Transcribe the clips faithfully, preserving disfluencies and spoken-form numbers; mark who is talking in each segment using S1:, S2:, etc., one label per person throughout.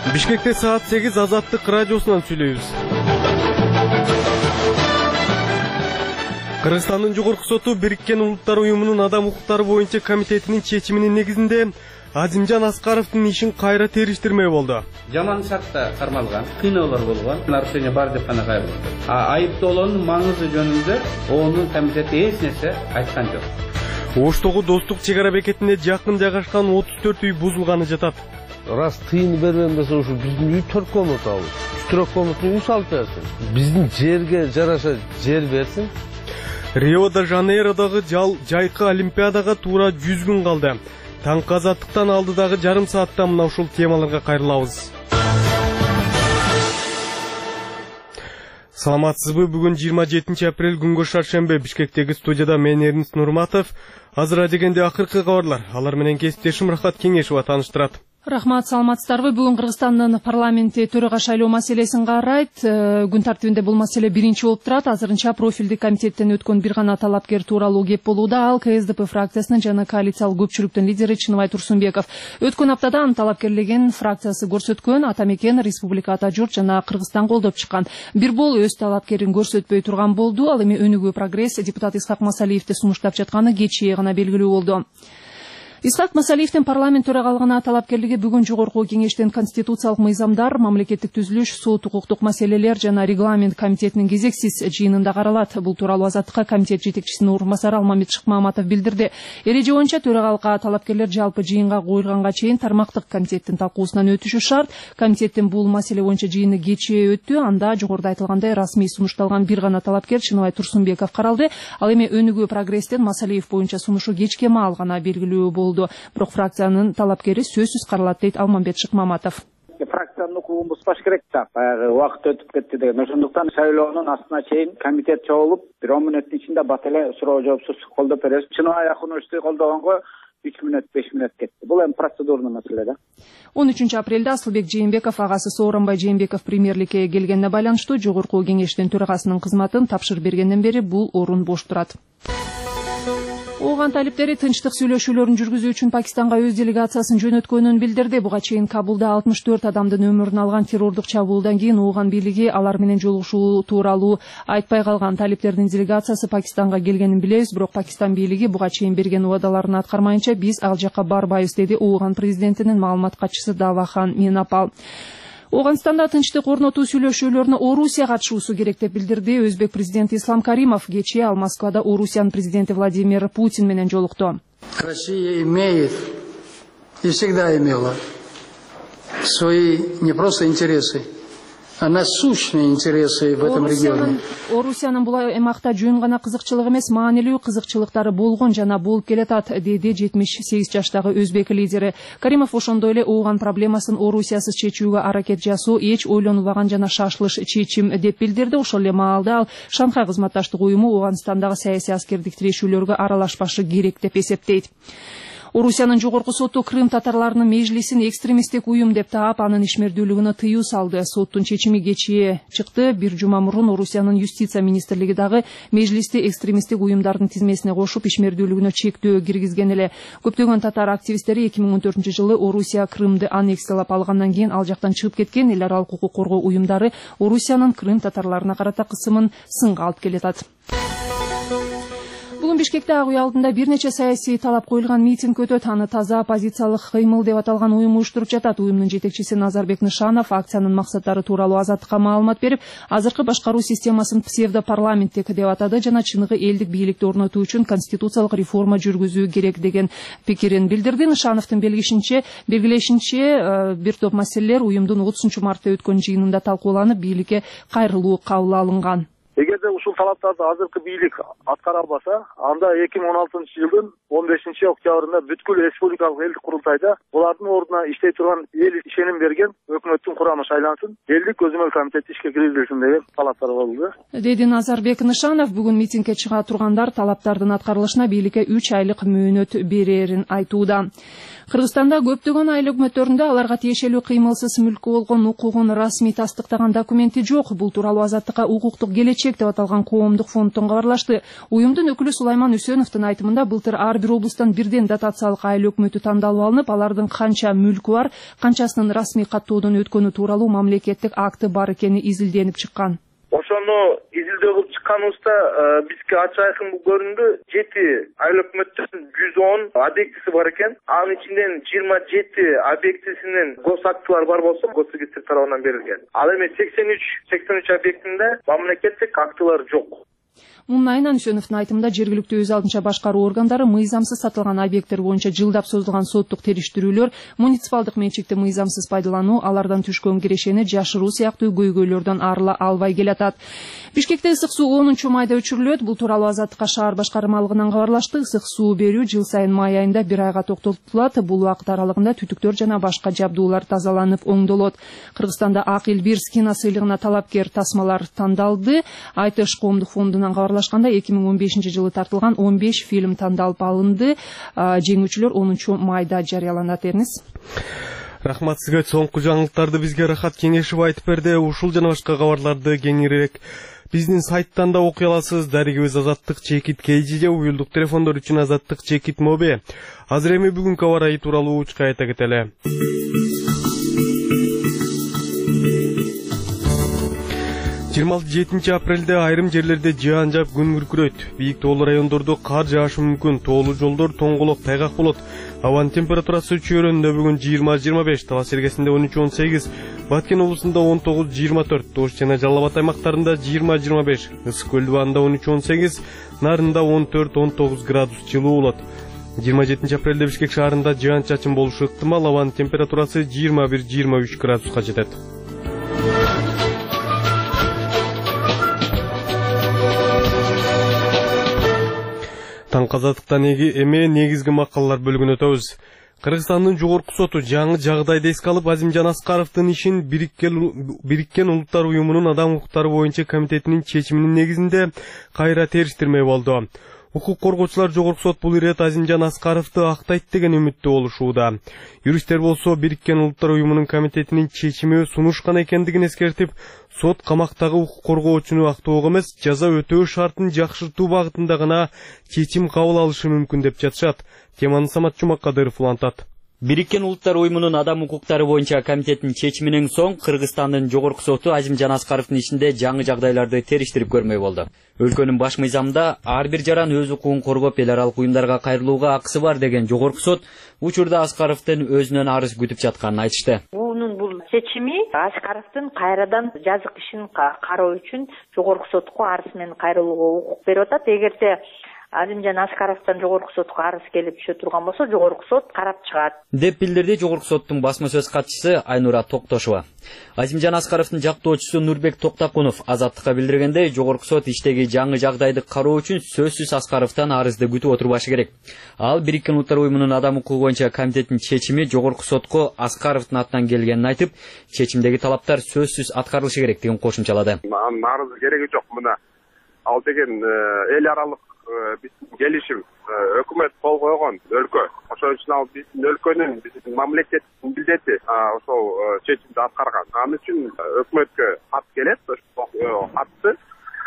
S1: Бишкекте саат сегиз Азаттык радиосунан сүйлөйбүз. Кыргызстандын жогорку соту Бириккен Улуттар уюмунун адам укуктары боюнча комитетинин чечиминин негизинде Азимжан Аскаровдун ишин кайра териштирмей болду.
S2: Жаман шартта кармалган, кыйноолор болгон, нарушение бар деп гана кайрылды. А айыптоолордун маңызы жөнүндө оонун комитети эч нерсе айткан жок.
S1: Оштогу Достук чек ара бекетинде жакын жайгашкан отуз төрт үй бузулганы жатат.
S3: Раз тыйын бербем десе ушу биздин үй төрт комнат алып, үч төрт комнаттын үй салып берсин. Биздин жерге жараша жер берсин.
S1: Рио-де-Жанейродогу жайкы олимпиадага туура жүз күн калды. Таңкы Азаттыктан алдыдагы жарым саатта мына ушул темаларга кайрылабыз. Саламатсызбы? Бүгүн жыйырма жетинчи апрель күнгө шаршембе. Бишкектеги студияда мен Эрнис Нурматов. Азыр дегенде акыркы кабарлар. Алар менен кесиптешим Рахат Кеңешова тааныштырат.
S4: Рахмат, саламатсыздарбы? Бүгүн Кыргызстандын парламенти төрага шайлоо маселесин карайт. Күн тартибинде бул маселе биринчи болуп турат. Азырынча профилдик комитеттен өткөн бир гана талапкер тууралуу кеп болууда. Ал КСДП фракциясынын жана коалициялык көпчүлүктүн лидери Чыныбай Турсунбеков. Өткөн аптада анын талапкерлигин фракциясы көрсөткөн. Атамекен, Республика Ата Журт жана Кыргызстан колдоп чыккан. Бир бол өз талапкерин көрсөтпөй турган болду. Ал эми өнүгүү прогресс депутат Исхак Масалиевди сунуштап жатканы кечээ гана белгилүү болду. Исхак Масалиевдин парламент төрагалыгына талапкерлиги бүгүн жогорку кеңештин конституциялык мыйзамдар, мамлекеттик түзүлүш, сот укуктук маселелер жана регламент комитетинин кезексиз жыйынында каралат. Бул тууралуу Азаттыкка комитет жетекчисинин орун басары Алмамет Шыкмаматов билдирди. Эреже боюнча төрагалыкка талапкерлер жалпы жыйынга коюлганга чейин тармактык комитеттин талкуусунан өтүшү шарт. Комитеттин бул маселе боюнча жыйыны кечээ өттү. Анда жогоруда айтылгандай расмий сунушталган бир гана талапкер Чыныбай Турсунбеков каралды. Ал эми өнүгүү прогресстен Масалиев боюнча сунушу кечке маал гана белгилүү болду. Бирок фракциянын талапкери сөзсүз каралат дейт Алмамет Шыкмаматов.
S5: Фракциянын укугун бузбаш керек да. Баягы убакыт өтүп кетти деген. Ошондуктан шайлоонун астына чейин комитет чогулуп, бир он мүнөттүн ичинде бат эле суроо жоопсуз колдоп беребиз. Чыныбай Акуновичти колдогонго үч мүнөт, беш мүнөт кетти. Бул эми процедурный маселе да.
S4: он үчүнчү апрелде Асылбек Жээнбеков агасы Сооронбай Жээнбеков премьерликке келгенине байланыштуу жогорку кеңештин төрагасынын кызматын тапшырып бергенден бери бул орун бош турат. Ооган талиптери тынчтык сүйлөшүүлөрүн жүргүзүү үчүн Пакистанга өз делегациясын жөнөткөнүн билдирди. Буга чейин Кабулда алтымыш төрт адамдын өмүрүн алган террордук чабуулдан кийин Ооган бийлиги алар менен жолугушуу тууралуу айтпай калган. Талиптердин делегациясы Пакистанга келгенин билебиз, бирок Пакистан бийлиги буга чейин берген убадаларын аткармайынча биз ал жакка барбайбыз, деди Ооган президентинин маалымат катчысы Давахан Минапал. Оганстанда тынчтык орнотуу сүйлөшүүлөрүнө Орусия катышуусу керек деп билдирди Өзбек президенти Ислам Каримов. Кечээ ал Москвада Орусиянын президенти Владимир Путин менен жолукту.
S6: Россия имеет и всегда имела свои не просто интересы, а насущные интересы в этом регионе.
S4: Орусиянын бул аймакта жөн гана кызыкчылык эмес, маанилүү кызыкчылыктары болгон жана болуп келатат, деди жетимиш сегиз жаштагы өзбек лидери. Каримов ошондой эле Ооган проблемасын Орусиясыз чечүүгө аракет жасоо эч ойлонулбаган жана шашылыш чечим деп билдирди. Ошол эле маалда ал Шанхай кызматташтык уюму Оогандагы саясий аскердик тирешүүлөргө аралашпашы керек деп эсептейт. Орусиянын жогорку соту Крым татарларынын межлисин экстремисттик уюм деп таап, анын ишмердүүлүгүнө тыюу салды. Соттун чечими кечээ чыкты. Бир жума мурун Орусиянын юстиция министрлиги дагы межлисти экстремисттик уюмдардын тизмесине кошуп, ишмердүүлүгүнө чектөө киргизген эле. Көптөгөн татар активисттери эки миң он төртүнчү жылы Орусия Крымды аннексиялап алгандан кийин ал жактан чыгып кеткен. Эл аралык укук коргоо уюмдары Орусиянын Крым татарларына карата кысымын сынга алып келатат. Бүгүн Бишкекте ак үй алдында бир нече саясий талап коюлган митинг өтөт. Аны таза оппозициялык кыймыл деп аталган уюм уюштуруп жатат. Уюмдун жетекчиси Назарбек Нышанов акциянын максаттары тууралуу Азаттыкка маалымат берип, азыркы башкаруу системасын псевдопарламенттик деп атады жана чыныгы элдик бийликти орнотуу үчүн конституциялык реформа жүргүзүү керек деген пикирин билдирди. Нышановдун белгишинче, белгилешинче бир топ маселелер уюмдун отузунчу мартта өткөн жыйынында талкууланып, бийликке кайрылуу кабыл алынган.
S7: Эгерде ушул талаптарды азыркы бийлик аткара албаса, анда эки миң он алтынчы жылдын он бешинчи октябрында бүткүл республикалык элдик курултайда булардын ордуна иштей турган эл ишеним берген өкмөттүн курамы шайлансын, элдик көзөмөл комитети ишке киргизилсин деген талаптар болду,
S4: деди Назарбек Нышанов. Бүгүн митингге чыга тургандар талаптардын аткарылышына бийликке үч айлык мөөнөт берерин айтууда. Кыргызстанда көптөгөн айыл өкмөттөрүндө аларга тиешелүү кыймылсыз мүлкү болгон укугун расмий тастыктаган документи жок. Бул тууралуу Азаттыкка укуктук келечек деп деп аталган коомдук фонддон кабарлашты. Уюмдун өкүлү Сулайман Үсөновдун айтымында былтыр ар бир облустан бирден дотациялык айыл өкмөтү тандалып алынып, алардын канча мүлкү бар, канчасынын расмий каттоодон өткөнү тууралуу мамлекеттик акты бар экени изилденип чыккан.
S7: Ошону изилдөө кылып чыкканыбызда бизге ачык айкын көрүндү. жети айыл өкмөттүн жүз он объектиси бар экен. Анын ичинен жыйырма жети объектисинин гос актылары бар болсо, госрегистр тарабынан берилген. Ал эми сексен үч объектинде мамлекеттик актылар жок.
S4: Мунун айынан Үсөновдун айтымында жергиликтүү өз алдынча башкаруу органдары мыйзамсыз сатылган объекттер боюнча жылдап созулган соттук териштирүүлөр, муниципалдык менчикти мыйзамсыз пайдалануу, алардан түшкөн кирешени жашыруу сыяктуу көйгөйлөрдөн арыла албай келатат. Бишкекте ысык суу онунчу майда өчүрүлөт. Бул тууралуу Азаттыкка шаар башкармалыгынан кабарлашты. Ысык суу берүү жыл сайын май айында бир айга токтотулат. Бул убакыт аралыгында түтүктөр жана башка жабдуулар тазаланып оңдолот. Кыргызстанда Ак эл бир кино сыйлыгына талапкер тасмалар тандалды. Айтыш коомдук фондунан кабарлашканда эки миң он бешинчи жылы тартылган он беш фильм тандалып алынды. Жеңүүчүлөр онунчу майда жарыяланат эрниз.
S1: Рахмат сизге. Соңку жаңылыктарды бизге Рахат Кеңешев айтып берди. Ушул жана башка кабарларды кеңирээк биздин сайттан да окуй аласыз. Дарегибиз Азаттык Чекит Кейжиде, уюлдук телефондор үчүн Азаттык Чекит Моби. Азыр эми бүгүнкү аба ырайы тууралуу учка айта кетели. жыйырма жетинчи апрелде айрым жерлерде жаан жаап күн күркүрөйт. Бийик тоолуу райондордо кар жаашы мүмкүн. Тоолуу жолдор тоңголоп, тайгак болот. Абанын температурасы чөйрөндө бүгүн жыйырма жыйырма беш, Талас Эргесинде он үч он сегиз, Баткен облусунда он тогуз жыйырма төрт, Тош жана Жалал Абад аймактарында жыйырма жыйырма беш, Ысык көл дубанында он үч он сегиз, Нарында он төрт он тогуз градус жылуу болот. жыйырма жетинчи апрелде Бишкек шаарында жаан чачын болушу ыктымал. Абанын температурасы жыйырма бир жыйырма үч градуска жетет. Таң казаттыктан эме негизги макалалар бөлүгүнө өтөбүз. Кыргызстандын жогорку соту жаңы жагдайды эске алып Азимжан Аскаровдун ишин Бириккен Улуттар Уюмунун адам укуктары боюнча комитетинин чечиминин негизинде кайра териштирмей болду. Укук коргоочулар жогорку сот бул ирет Азимжан Аскаровду актайт деген үмүттө болушууда. Юристтер болсо Бириккен Улуттар Уюмунун комитетинин чечими сунушкан экендигин эскертип, сот камактагы укук коргоочуну актоого эмес, жаза өтөө шартын жакшыртуу багытында гана чечим кабыл алышы мүмкүн деп жатышат. Теманы Самат Жумаккадыров улантат.
S8: Бириккен Улуттар Уюмунун адам укуктары боюнча комитетинин чечиминен соң Кыргызстандын жогорку соту Азимжан Аскаровдун ишинде жаңы жагдайларды териштирип көрмөй болду. Өлкөнүн баш мыйзамында ар бир жаран өз укугун коргоп эл аралык уюмдарга кайрылууга акысы бар деген жогорку сот учурда Аскаровдун өзүнөн арыз күтүп жатканын айтышты.
S9: Мунун бул чечими Аскаровдун кайрадан жазык ишин кароо үчүн жогорку сотко арыз менен кайрылууга укук берип атат. Эгерде Азимжан Аскаровдон жогорку сотко арыз келип түшө турган болсо, жогорку сот карап чыгат
S8: деп билдирди жогорку соттун басма сөз катчысы Айнура Токтошова. Азимжан Аскаровдун жактоочусу Нурбек Токтакунов Азаттыкка билдиргендей, жогорку сот иштеги жаңы жагдайды кароо үчүн сөзсүз Аскаровдон арызды күтүп отурбашы керек. Ал Бириккен Улуттар Уюмунун адам укугу боюнча комитетинин чечими жогорку сотко Аскаровдун атынан келгенин айтып, чечимдеги талаптар сөзсүз аткарылышы керектигин кошумчалады.
S7: Анын арыз кереги жок. Мына ал деген эл аралык биздин келишим, өкмөт кол койгон өлкө. Ошол үчүн ал биздин өлкөнүн, биздин мамлекеттин милдети ошол чечимди аткарган. Ал үчүн өкмөткө кат келет, ошол катты,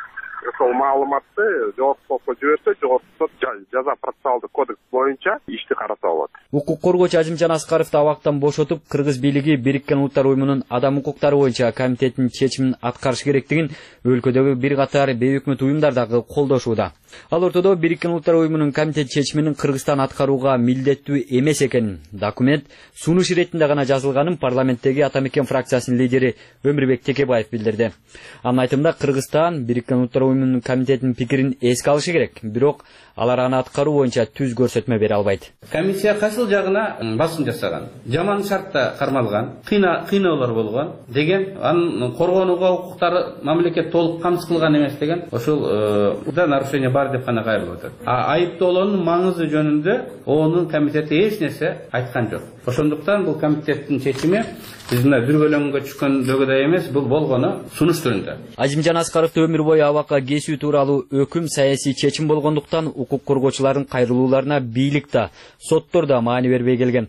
S7: ошол маалыматты жогорку сотко жиберсе, жогорку сот жаза процессуалдык кодекс боюнча ишти караса болот.
S8: Укук коргоочу Азимжан Аскаровду абактан бошотуп, Кыргыз бийлиги Бириккен Улуттар Уюмунун адам укуктары боюнча комитетинин чечимин аткарыш керектигин өлкөдөгү бир катар бейөкмөт уюмдар дагы колдошууда. Ал ортодо Бириккен Улуттар Уюмунун комитет чечиминин Кыргызстан аткарууга милдеттүү эмес экенин, документ сунуш иретинде гана жазылганын парламенттеги Ата Мекен фракциясынын лидери Өмүрбек Текебаев билдирди. Анын айтымында Кыргызстан Бириккен Улуттар Уюмунун комитетинин пикирин эске алышы керек, бирок алар аны аткаруу боюнча түз көрсөтмө бере албайт.
S2: Комиссия кайсыл жагына басым жасаган, жаман шартта кармалган, кыйноолор болгон деген, анын коргонууга укуктары мамлекет толук камсыз кылган эмес деген, ошол да нарушение бар деп гана кайрылып атат. А айыптоолордун маңызы жөнүндө онун комитети эч нерсе айткан жок. Ошондуктан бул комитеттин чечими биздин дүрбөлөңгө түшкөндөгүдөй эмес, бул болгону сунуш түрүндө.
S8: Азимжан Аскаровду өмүр бою абакка кесүү тууралуу өкүм саясий чечим болгондуктан укук коргоочулардын кайрылууларына бийлик да, соттор да маани бербей келген.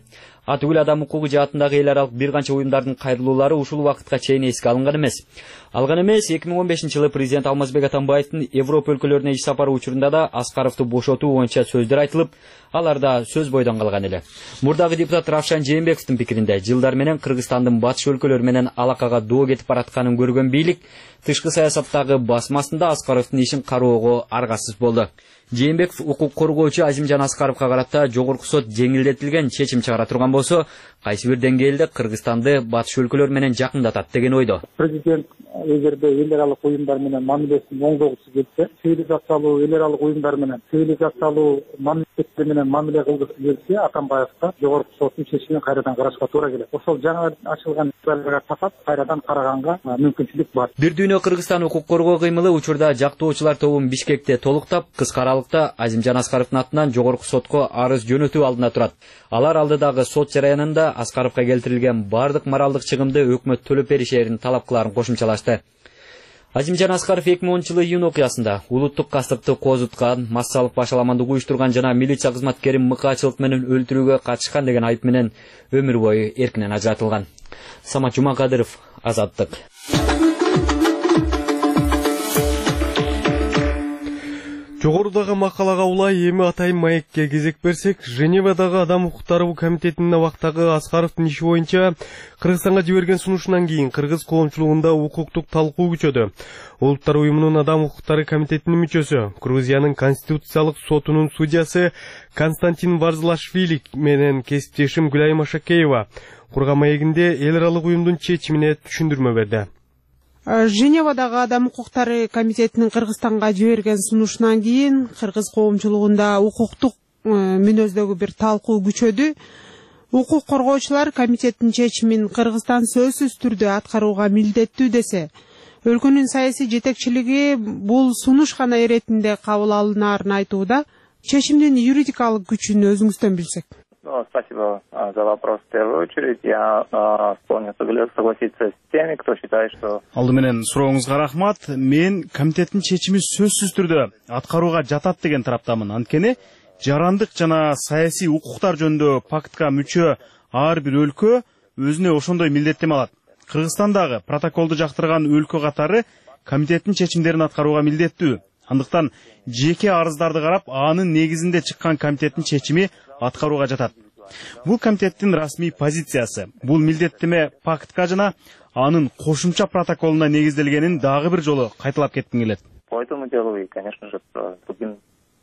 S8: аты гүл адам укугу жаатындагы эл аралык бир канча уюмдардын кайрылуулары ушул убакытка чейин эске алынган эмес. Алган эмес, эки миң он бешинчи жылы президент Алмазбек Атамбаевдин Европа өлкөлөрүнө иш сапары учурунда да Аскаровду бошотуу боюнча сөздөр айтылып, аларда сөз бойдон калган эле. Мурдагы депутат Равшан Жээнбековдун пикиринде, жылдар менен Кыргызстандын батыш өлкөлөрү менен алакага доо кетип баратканын көргөн бийлик тышкы саясаттагы басмасында Аскаровдун ишин кароого аргасыз болду. Жээнбеков укук коргоочу Азимжан Аскаровго карата жогорку сот жеңилдетилген чечим чыгара турган болсо, кайсы бир деңгээлде Кыргызстанды батыш өлкөлөр менен жакындатат деген ойдо.
S10: Президент эгерде эл аралык уюмдар менен мамилесин оңдогусу келсе, цивилизациялуу эл аралык уюмдар менен цивилизациялуу мамиле менен мамиле кылгысы келсе, Атамбаевга жогорку соттун чечимин кайрадан карашка туура келет. Ошол жаңы ачылган иштерге татап кайрадан караганга мүмкүнчүлүк бар.
S8: Бир дүйнө Кыргызстан укук коргоо кыймылы учурда жактоочулар тобун Бишкекте толуктап, кыска аралыкта Азимжан Аскаровдун атынан жогорку сотко арыз жөнөтүү алдында турат. Алар алдыдагы сот жараянында Аскаровга келтирилген бардык моралдык чыгымды өкмөт төлөп беришерин талап кыларын кошумчалашты. Азимжан Аскаров эки миң онунчу жылы июнь окуясында улуттук кастыкты козуткан, массалык башаламандык уюштурган жана милиция кызматкерин мыкаачылык менен өлтүрүүгө катышкан деген айып менен өмүр бою эркинен ажыратылган. Самат Жумакадыров, Азаттык.
S1: Жогорудагы макалага улай эми атайын маекке кезек берсек, Женевадагы адам укуктары комитетинин абактагы Аскаровдун иши боюнча Кыргызстанга жиберген сунушунан кийин кыргыз коомчулугунда укуктук талкуу күчөдү. Улуттар уюмунун адам укуктары комитетинин мүчөсү, Грузиянын конституциялык сотунун судьясы Константин Варзлашвили менен кесиптешим Гүлайым Ашакеева курган маегинде эл аралык уюмдун чечимине түшүндүрмө берди.
S11: Женевадагы адам укуктары комитетинин Кыргызстанга жиберген сунушунан кийин кыргыз коомчулугунда укуктук мүнөздөгү бир талкуу күчөдү. Укук коргоочулар комитеттин чечимин Кыргызстан сөзсүз түрдө аткарууга милдеттүү десе, өлкөнүн саясий жетекчилиги бул сунуш гана иретинде кабыл алынаарын айтууда. Чечимдин юридикалык күчүн өзүңүздөн билсек.
S12: Спасибо за вопрос. В первую очередь я склонен согласиться с теми, кто считает, что...
S13: Алды менен сурооңузга рахмат. Мен комитеттин чечими сөзсүз түрдө аткарууга жатат деген тараптамын. Анткени жарандык жана саясий укуктар жөнүндө пактка мүчө ар бир өлкө өзүнө ошондой милдеттеме алат. Кыргызстандагы протоколду жактырган өлкө катары комитеттин чечимдерин аткарууга милдеттүү. Андыктан жеке арыздарды карап, анын негизинде чыккан комитеттин чечими аткарууга жатат. Бул комитеттин расмий позициясы. Бул милдеттеме пактка жана анын кошумча протоколуна негизделгенин дагы бир жолу кайталап кетким келет.
S12: По этому делу и, конечно же, другим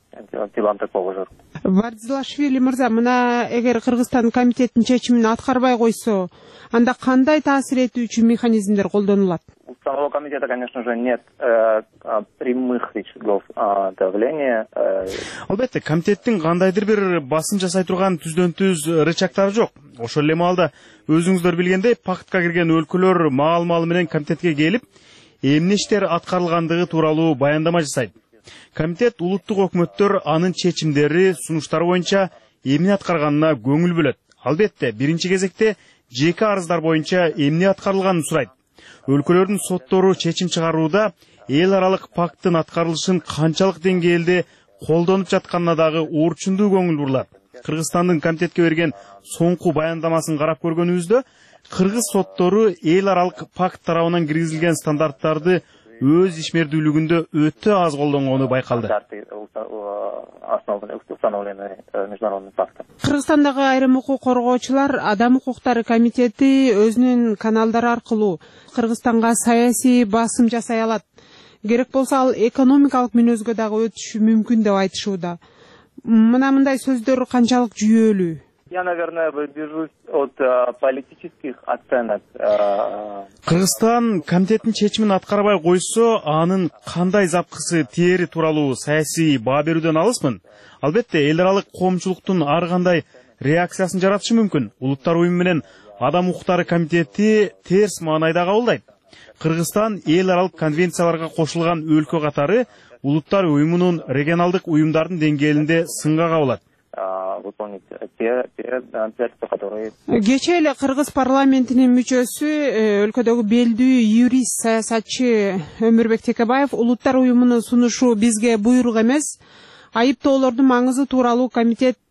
S12: делам такого же.
S11: Варзлашвили мырза, мына эгер Кыргызстан комитеттин чечимин аткарбай койсо, анда кандай таасир этүүчү механизмдер колдонулат?
S12: У самого комитета, конечно же, нет э, прямых рычагов э, давления. Э...
S13: Албетте, комитеттин кандайдыр бир басым жасай турган түздөн-түз рычагтары жок. Ошол эле маалда өзүңүздөр билгендей, пактка кирген өлкөлөр маал-маал менен комитетке келип, эмне иштер аткарылгандыгы тууралуу баяндама жасайт. Комитет улуттук өкмөттөр анын чечимдери, сунуштары боюнча эмне аткарганына көңүл бөлөт. Албетте, биринчи кезекте жеке арыздар боюнча эмне аткарылганын сурайт. Өлкөлөрдүн соттору чечим чыгарууда эл аралык пакттын аткарылышын канчалык деңгээлде колдонуп жатканына дагы орчундуу көңүл бурулат. Кыргызстандын комитетке берген соңку баяндамасын карап көргөнүбүздө, кыргыз соттору эл аралык пакт тарабынан киргизилген стандарттарды өз ишмердүүлүгүндө өтө аз колдонгону байкалды.
S11: Кыргызстандагы айрым укук коргоочулар адам укуктары комитети өзүнүн каналдары аркылуу Кыргызстанга саясий басым жасай алат. Керек болсо ал экономикалык мүнөзгө дагы өтүшү мүмкүн деп айтышууда. Мына мындай сөздөр канчалык жүйөлүү?
S12: Я, наверное, выдержусь от а, политических оценок. А...
S13: Кыргызстан комитеттин чечимин аткарбай койсо, анын кандай запкысы тиери тууралуу саясий баа берүүдөн алысмын. Албетте, эл аралык коомчулуктун ар кандай реакциясын жаратышы мүмкүн. Улуттар уюму менен адам укуктары комитети терс маанайда кабылдайт. Кыргызстан эл аралык конвенцияларга кошулган өлкө катары улуттар уюмунун регионалдык уюмдардын деңгээлинде сынга кабылат.
S11: Кечээ эле Кыргыз парламентинин мүчөсү, өлкөдөгү белдүү юрист саясатчы Өмүрбек Текебаев улуттар уюмунун сунушу бизге буйрук эмес, айыптоолордун маңызы тууралуу комитет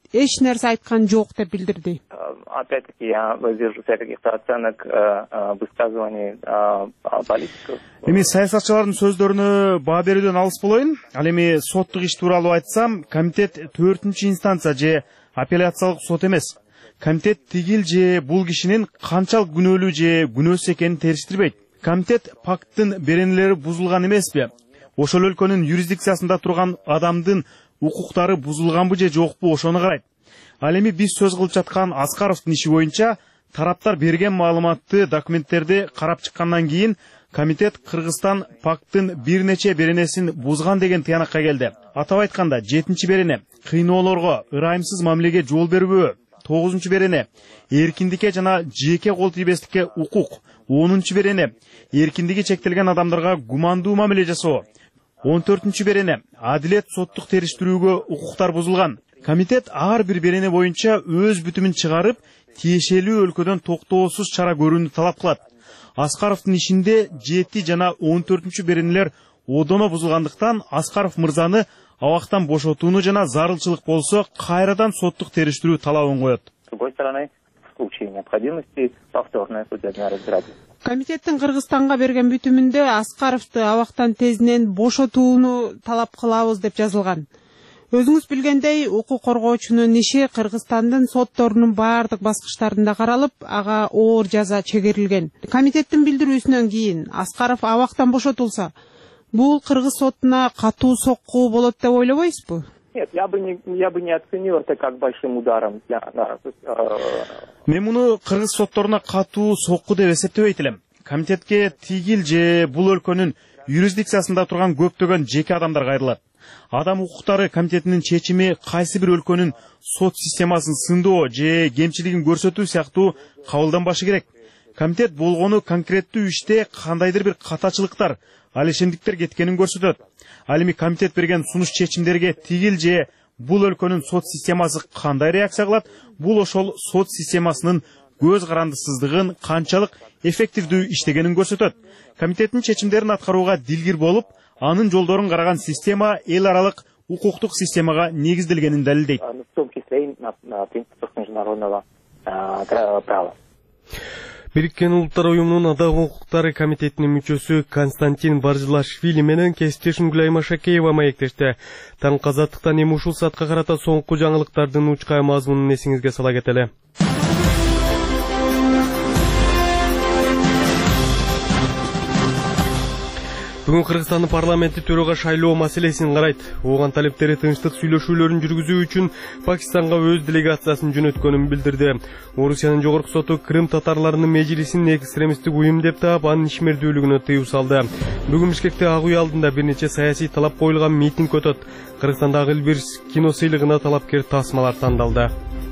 S11: эч нерсе айткан жок деп билдирди.
S12: Опять-таки, я воздержусь от каких-то оценок высказываний политиков.
S13: Эми саясатчылардын сөздөрүнө баа берүүдөн алыс болоюн. Ал эми соттук иш тууралуу айтсам, комитет төртүнчү инстанция же апелляциялык сот эмес. Комитет тигил же бул кишинин канчалык күнөөлүү же күнөөсүз экенин териштирбейт. Комитет пакттын беренелери бузулган эмеспи? Ошол өлкөнүн юрисдикциясында турган адамдын укуктары бузулганбы же жокпу ошону карайт. Ал эми биз сөз кылып жаткан Аскаровдун иши боюнча тараптар берген маалыматты, документтерди карап чыккандан кийин комитет Кыргызстан пакттын бир нече беренесин бузган деген тыянакка келди. Атап айтканда, жетинчи берене кыйноолорго, ырайымсыз мамилеге жол бербөө, тогузунчу берене эркиндикке жана жеке кол тийбестикке укук, онунчу берене эркиндиги чектелген адамдарга гумандуу мамиле жасоо, он төртүнчү берене адилет соттук териштирүүгө укуктар бузулган. Комитет ар бир берене боюнча өз бүтүмүн чыгарып, тиешелүү өлкөдөн токтоосуз чара көрүүнү талап кылат. Аскаровдун ишинде жети жана он төртүнчү беренелер одоно бузулгандыктан Аскаров мырзаны абактан бошотууну жана зарылчылык болсо кайрадан соттук териштирүү талабын коет.
S12: С другой стороны, в случае необходимости повторное судебное разбирательство.
S11: Комитеттин Кыргызстанга берген бүтүмүндө Аскаровду абактан тезинен бошотууну талап кылабыз деп жазылган. Өзүңүз билгендей, укук коргоочунун иши Кыргызстандын сотторунун баардык баскычтарында каралып, ага оор жаза чегерилген. Комитеттин билдирүүсүнөн кийин Аскаров абактан бошотулса, бул Кыргыз сотуна катуу сокку болот деп ойлобойсузбу?
S12: Нет, я бы не я бы не оценил это как большим ударом для нас.
S13: Мен муну Кыргыз сотторуна катуу сокку деп эсептебейт элем. Комитетке тигил же бул өлкөнүн юрисдикциясында турган көптөгөн жеке адамдар кайрылат. Адам укуктары комитетинин чечими кайсы бир өлкөнүн сот системасын сындоо же кемчилигин көрсөтүү сыяктуу кабылданбашы керек. Комитет болгону конкреттүү иште кандайдыр бир катачылыктар, ал ишендиктер кеткенин көрсөтөт. Ал эми комитет берген сунуш чечимдерге тигил же бул өлкөнүн сот системасы кандай реакция кылат? Бул ошол сот системасынын көз карандысыздыгын, канчалык эффективдүү иштегенин көрсөтөт. Комитеттин чечимдерин аткарууга дилгир болуп, анын жолдорун караган система эл аралык укуктук системага негизделгенин далилдейт.
S12: В том числе и на принципах международного права.
S1: Бириккен Улуттар уюмунун Адам укуктары комитетинин мүчөсү Константин Баржилашвили менен кесиптешим Гүлайым Ашакеева маектешти. Таң казаттыктан эми ушул саатка карата соңку жаңылыктардын учкай мазмунун эсиңизге сала кетели. Бүгүн Кыргызстандын парламенти төрага шайлоо маселесин карайт. Оған талептери тынчтык сүйлөшүүлөрүн жүргүзүү үчүн Пакистанга өз делегациясын жөнөткөнүн билдирди. Орусиянын жогорку соту Крым татарларынын межлисин экстремисттик уюм деп таап, анын ишмердүүлүгүнө тыюу салды. Бүгүн Бишкекте Ак үй алдында бир нече саясий талап коюлган митинг өтөт. Кыргызстандагы Элбир кино сыйлыгына талапкер тасмалар тандалды.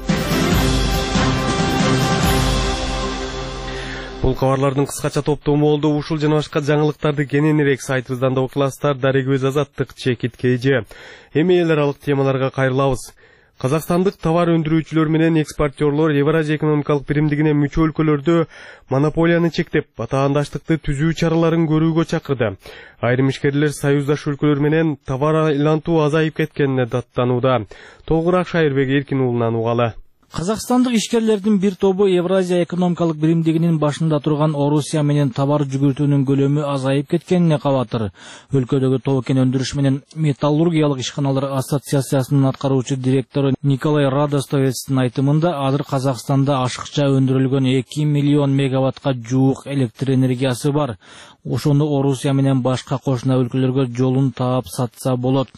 S1: Бул кабарлардын кыскача топтому болду. Ушул жана башка жаңылыктарды кененирээк сайтыбыздан да окуй аласыздар. Дарек өз азаттык чекит кейже. Эми эл аралык темаларга кайрылабыз. Казакстандык товар өндүрүүчүлөр менен экспортерлор Евразия экономикалык биримдигине мүчө өлкөлөрдө монополияны чектеп, батаандаштыкты түзүү чараларын көрүүгө чакырды. Айрым ишкерлер союздаш өлкөлөр менен товар айлантуу азайып кеткенине даттанууда. Толугураак Шайырбек Эркин уулунан угалы.
S14: Казакстандык ишкерлердин бир тобу Евразия экономикалык биримдигинин башында турган Орусия менен товар жүгүртүүнүн көлөмү азайып кеткенине кабатыр. Өлкөдөгү тоок-кен өндүрүш менен металлургиялык ишканалар ассоциациясынын аткаруучу директору Николай Радостовецтин айтымында, азыр Казакстанда ашыкча өндүрүлгөн эки миллион мегаваттка жуук электр энергиясы бар. Ошону Орусия менен башка кошуна өлкөлөргө жолун таап сатса болот.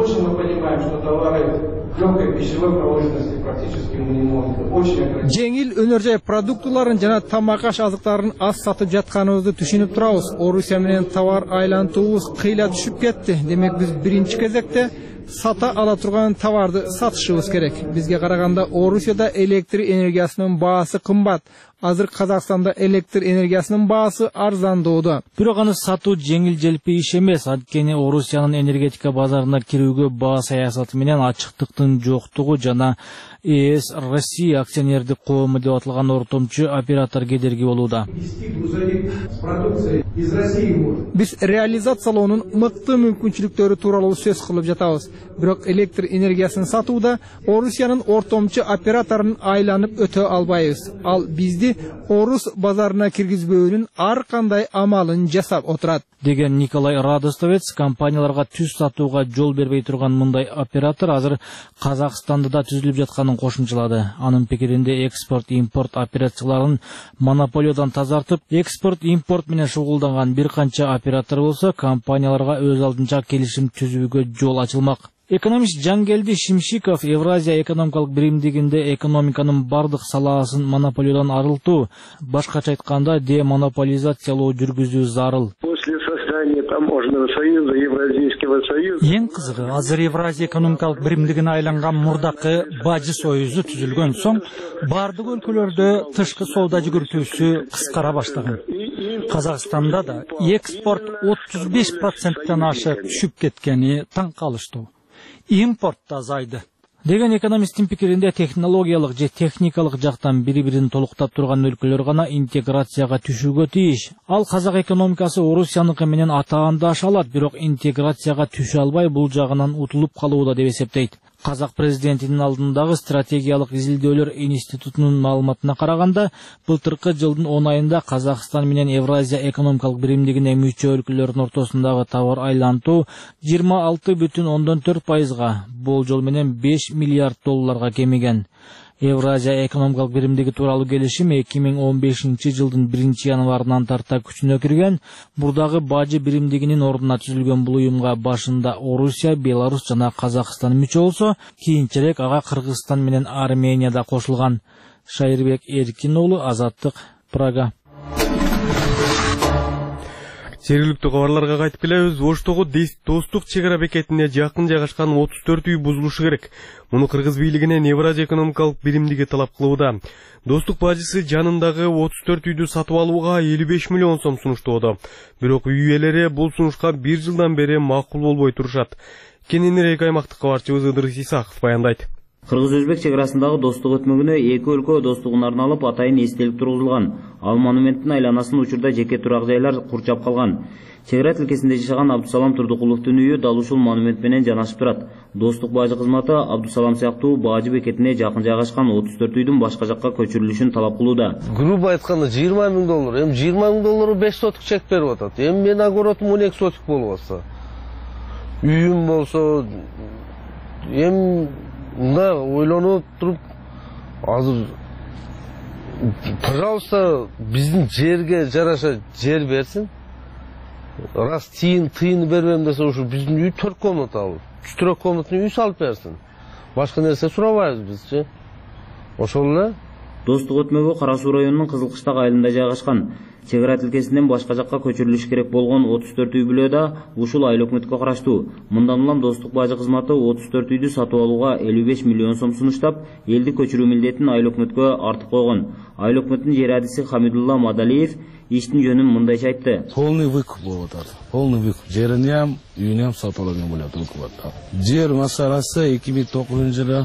S15: Жеңил өнөр жай продуктуларын жана тамак аш азыктарын аз сатып жатканыбызды түшүнүп турабыз. Орусия менен товар айлантуубуз кыйла түшүп кетти. Демек биз биринчи кезекте сата ала турган товарды сатышыбыз керек. Бизге караганда Орусияда электр энергиясынын баасы кымбат. Азыр Казакстанда электр энергиясынын баасы арзандоодо.
S14: Бирок аны сатуу жеңил желпи иш эмес. Анткени Орусиянын энергетика базарына кирүүгө баа саясаты менен ачыктыктын жоктугу жана ЭС Россия акционердик коому деп аталган ортомчу оператор кедерги болууда.
S15: Биз реализациялоонун мыкты мүмкүнчүлүктөрү тууралуу сөз кылып жатабыз. Бирок электр энергиясын сатууда Орусиянын ортомчу операторун айланып өтө албайбыз. Ал бизди орус базарына киргизбөөнүн ар кандай амалын жасап отурат,
S14: деген Николай Радостовец. Компанияларга түз сатууга жол бербей турган мындай оператор азыр Казакстанда да түзүлүп жатканын кошумчалады. Анын пикиринде экспорт-импорт операцияларын монополиядан тазартып, экспорт-импорт менен шугулданган бир канча оператор болсо, компанияларга өз алдынча келишим түзүүгө жол ачылмак. Экономист Жангелди Шимшиков Евразия экономикалык биримдигинде экономиканын бардык саласын монополиядан арылтуу, башкача айтканда демонополизациялоо жүргүзүү зарыл.
S16: Таможенного союза, Евразийского союза.
S17: Ең кызыгы, азыр Евразия экономикалык биримдигине айланган мурдакы Бажы союзу түзүлгөн соң, бардык өлкөлөрдө тышкы соода жүгүртүүсү кыскара баштаган. Казакстанда да экспорт отуз беш проценттен ашык түшүп кеткени таң калыштуу. Импорт да азайды.
S14: Деген экономисттин пикиринде технологиялык же техникалык жактан бири-бирин толуктап турган өлкөлөр гана интеграцияга түшүүгө тийиш. Ал казак экономикасы Орусияныкы менен атаандаш алат, бирок интеграцияга түшө албай бул жагынан утулуп калууда деп эсептейт. Казак президентинин алдындагы стратегиялык изилдөөлөр институтунун маалыматына караганда, былтыркы жылдын он айында Казакстан менен Евразия экономикалык биримдигине мүчө өлкөлөрдүн ортосундагы товар айлантуу жыйырма алты бүтүн ондон төрт пайызга, болжол менен беш миллиард долларга кемиген. Евразия экономикалык биримдиги тууралуу келишим эки миң он бешинчи жылдын биринчи январынан тарта күчүнө кирген. Бурдагы Бажы биримдигинин ордуна түзүлгөн бул уюмга башында Орусия, Беларусь жана Казакстан мүчө болсо, кийинчерээк ага Кыргызстан менен Армения да кошулган. Шайырбек Эркин уулу, Азаттык, Прага.
S1: Жергиликтүү кабарларга кайтып келебиз. Оштогу достук чек ара бекетине жакын жайгашкан отуз төрт үй бузулушу керек. Муну Кыргыз бийлигинен Евразия экономикалык биримдиги талап кылууда. Достук бажысы жанындагы отуз төрт үйдү сатып алууга элүү беш миллион сом сунуштоодо. Бирок үй ээлери бул сунушка бир жылдан бери макул болбой турушат. Кененирээк аймактык кабарчыбыз Ыдырыс Исаков баяндайт.
S8: Кыргыз-Өзбек чек арасындагы достук өтмөгүнө эки өлкө достугун арналып атайын эстелик тургузулган. Ал монументтин айланасын учурда жеке турак жайлар курчап калган. Чек ара тилкесинде жашаган Абдусалам Турдукуловдун үйү дал ушул монумент менен жанашып турат. Достук бажы кызматы Абдусалам сыяктуу бажы бекетине жакын жайгашкан отуз төрт үйдүн башка жакка көчүрүлүшүн талап кылууда.
S3: Грубо айтканда жыйырма миң доллар, эми жыйырма миң доллару беш сотук чек берип атат. Эми менин огородум он эки сотук болуп атса, үйүм болсо, эми мына ойлонуп туруп, азыр пожалуйста биздин жерге жараша жер берсин. Раз тыйын тыйын бербем десе, ушу биздин үй төрт комнаталуу, үч комнатный үй салып берсин. Башка нерсе сурабайбыз бизчи. Ошол эле.
S8: Достук өтмөгү Кара Суу районунун Кызыл Кыштак айылында жайгашкан. Чек ара тилкесинен башка жакка көчүрүлүш керек болгон отуз төрт үй бүлө да ушул айыл өкмөткө караштуу. Мындан улам достук бажы кызматы отуз төрт үйдү сатып алууга элүү беш миллион сом сунуштап, элди көчүрүү милдетин айыл өкмөткө артып койгон. Айыл өкмөттүн жер адиси Хамидулла Мадалиев иштин жөнүн мындайча айтты.
S18: Полный выкуп болуп атат. Полный выкуп. Жерин ham, үйүн ham сатып алган болот өкмөт. Жер маселасы эки миң тогузунчу жылы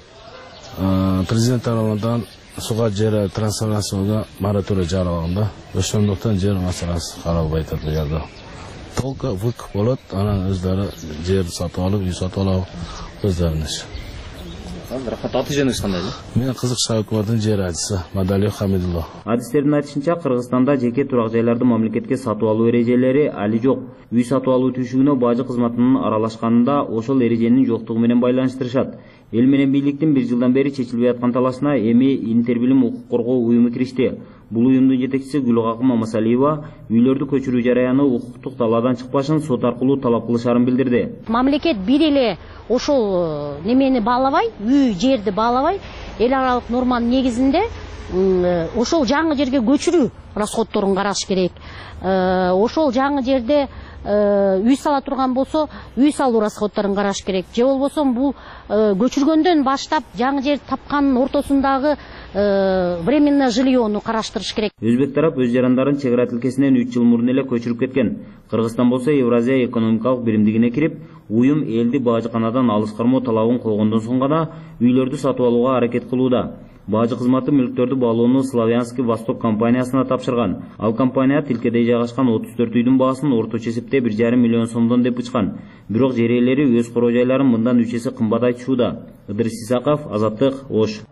S18: президент тарабынан суга жер трансформацияга мораторий жарыягында. Ошондуктан жер маселасы каралбай атат бул жерде. Толко выкуп болот, анан өздөрү жер сатып алып, үй сатып алып өздөрүнүн иши.
S8: Рахмат, аты жөнүңүз кандай?
S18: Мен Кызык Шайкубадын жер адиси Мадалиев Хамидулла.
S8: Адистердин айтышынча, Кыргызстанда жеке турак жайларды мамлекетке сатып алуу эрежелери али жок. Үй сатып алуу түшүгүнө бажы кызматынын аралашканында ошол эреженин жоктугу менен байланыштырышат. Эл менен бийликтин бир жылдан бери чечилбей аткан талашына эми Интербилим укук коргоо уюму киришти. Бул уюмдун жетекчиси Гүлгакы Мамасалиева үйлөрдү көчүрүү жараяны укуктук талаадан чыкпашын сот аркылуу талап кылышарын билдирди.
S19: Мамлекет бир эле ошол немени баалабай, үй жерди баалабай, эл аралык норманын негизинде ошол жаңы жерге көчүрүү расходторун караш керек. Ошол жаңы жерде үй сала турган болсо, үй салуу расходторун караш керек. Же болбосо бул көчүргөндөн баштап жаңы жер тапкандын ортосундагы временно жильену караштырыш керек.
S8: Өзбек тарап өз жарандарын чек ара тилкесинен үч жыл мурун эле көчүрүп кеткен. Кыргызстан болсо Евразия экономикалык биримдигине кирип, уюм элди бажыканадан алыс кармоо талабын койгондон соң гана үйлөрдү сатып алууга аракет кылууда. Бажы кызматы мүлктөрдү баалоону Славянский Восток компаниясына тапшырган. Ал компания тилкеде жайгашкан отуз төрт үйдүн баасын орточо эсепте бир жарым миллион сомдон деп ычкан. Бирок жер ээлери өз короо жайларын мындан үч эсе кымбат айтышууда. Ыдырыс Исаков, Азаттык, Ош.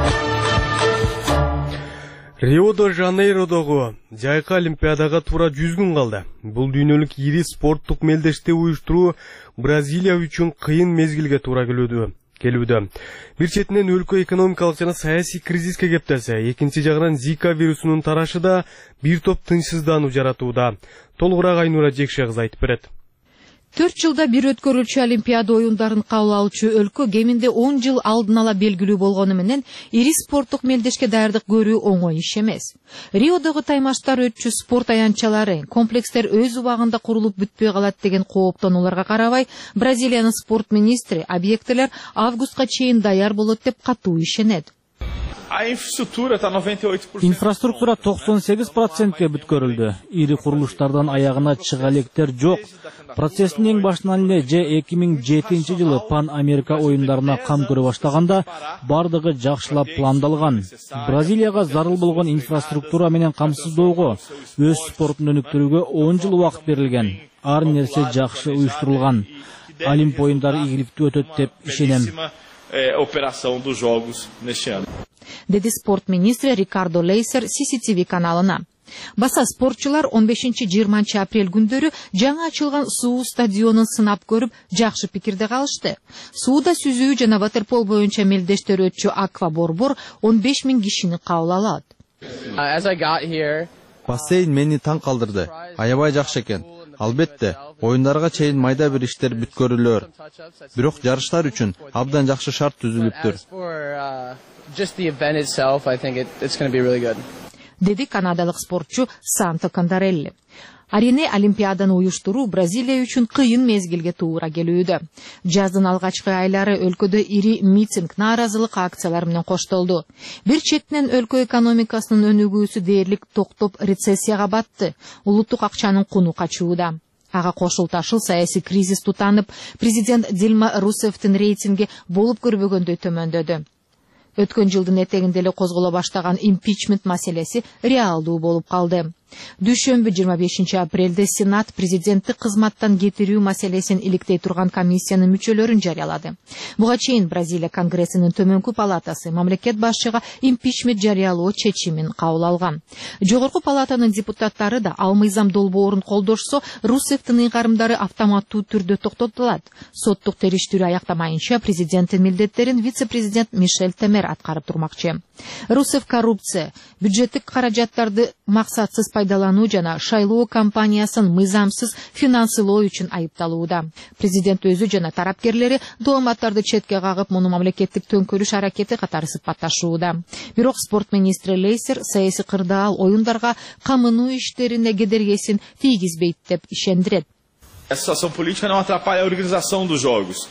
S1: Рио-де-Жанейродогу жайкы олимпиадага туура жүз күн калды. Бул дүйнөлүк ири спорттук мелдешти уюштуруу Бразилия үчүн кыйын мезгилге туура келүүдө. келүүдө. Бир четинен өлкө экономикалык жана саясий кризиске кептелсе, экинчи жагынан Зика вирусунун тарашы да бир топ тынчсыздануу жаратууда. Толугураак Айнура Жекше кыз айтып берет.
S4: төрт жылда бир өткөрүлчү Олимпиада оюндарын кабыл алуучу өлкө кеминде он жыл алдын ала белгилүү болгону менен ири спорттук мелдешке даярдык көрүү оңой иш эмес. Риодогу таймаштар өтчү спорт аянтчалары, комплекстер өз убагында курулуп бүтпөй калат деген кооптонууларга карабай, Бразилиянын спорт министри объектилер августка чейин даяр болот деп катуу ишенет.
S14: Инфраструктура токсон сегиз процентке бүткөрүлдү. Ири курулуштардан аягына чыга электер жок. Процесстин эң башынан эле же эки миң жетинчи жылы Пан Америка оюндарына кам көрө баштаганда бардыгы жакшылап пландалган. Бразилияга зарыл болгон инфраструктура менен камсыздоого, өз спортун өнүктүрүүгө он жыл убакыт берилген. Ар нерсе жакшы уюштурулган. Олимп оюндары ийгиликтүү өтөт деп ишенем.
S20: Operação dos Jogos neste ano.
S4: Деди спорт министри Рикардо Лейсер Си Си Ти Ви каналына. Баса спортчулар он бешинчи жыйырманчы апрель күндөрү жаңы ачылган суу стадионун сынап көрүп, жакшы пикирде калышты. Сууда сүзүү жана ватерпол боюнча мелдештер өтчү Аква Борбор он беш миң кишини кабыл алат.
S21: Бассейн мени таң калдырды. Аябай жакшы экен. Албетте, оюндарга чейин майда бир иштер бүткөрүлөр. Бирок жарыштар үчүн абдан жакшы шарт түзүлүптүр.
S4: Деди канадалык спортчу Санто Кандарелли. Арене Олимпиаданы уюштуруу Бразилия үчүн кыйын мезгилге туура келүүдө. Жаздын алгачкы айлары өлкөдө ири митинг, нааразылык акциялар менен коштолду. Бир четинен өлкө экономикасынын өнүгүүсү дээрлик токтоп рецессияга батты. Улуттук акчанын куну качууда. Ага кошулташыл саясий кризис тутанып, президент Дилма Русефтин рейтинги болуп көрбөгөндөй төмөндөдү. Өткөн жылдын этегинде эле козголо баштаган импичмент маселеси реалдуу болуп калды. Дүйшөмбү жыйырма бешинчи апрелде Сенат президенттик кызматтан кетирүү маселесин иликтей турган комиссиянын мүчөлөрүн жарыялады. Буга чейин Бразилия Конгрессинин төмөнкү палатасы мамлекет башчыга импичмент жарыялоо чечимин кабыл алган. Жогорку палатанын депутаттары да ал мыйзам долбоорун колдошсо, Русефтин ыйгарымдары автоматтуу түрдө токтотулат. Соттук териштирүү аяктамайынча президенттин милдеттерин вице-президент Мишель Темер аткарып турмакчы. Русеф коррупция, бюджеттик каражаттарды максатсыз пайдалануу жана шайлоо кампаниясын мыйзамсыз финансылоо үчүн айыпталууда. Президент өзү жана тарапкерлери дооматтарды четке кагып, муну мамлекеттик төңкөрүш аракети катары сыпатташууда. Бирок спорт министри Лейсер саясий кырдаал оюндарга камынуу иштерине кедергесин тийгизбейт деп ишендирет.
S20: A situação política não atrapalha a organização dos jogos.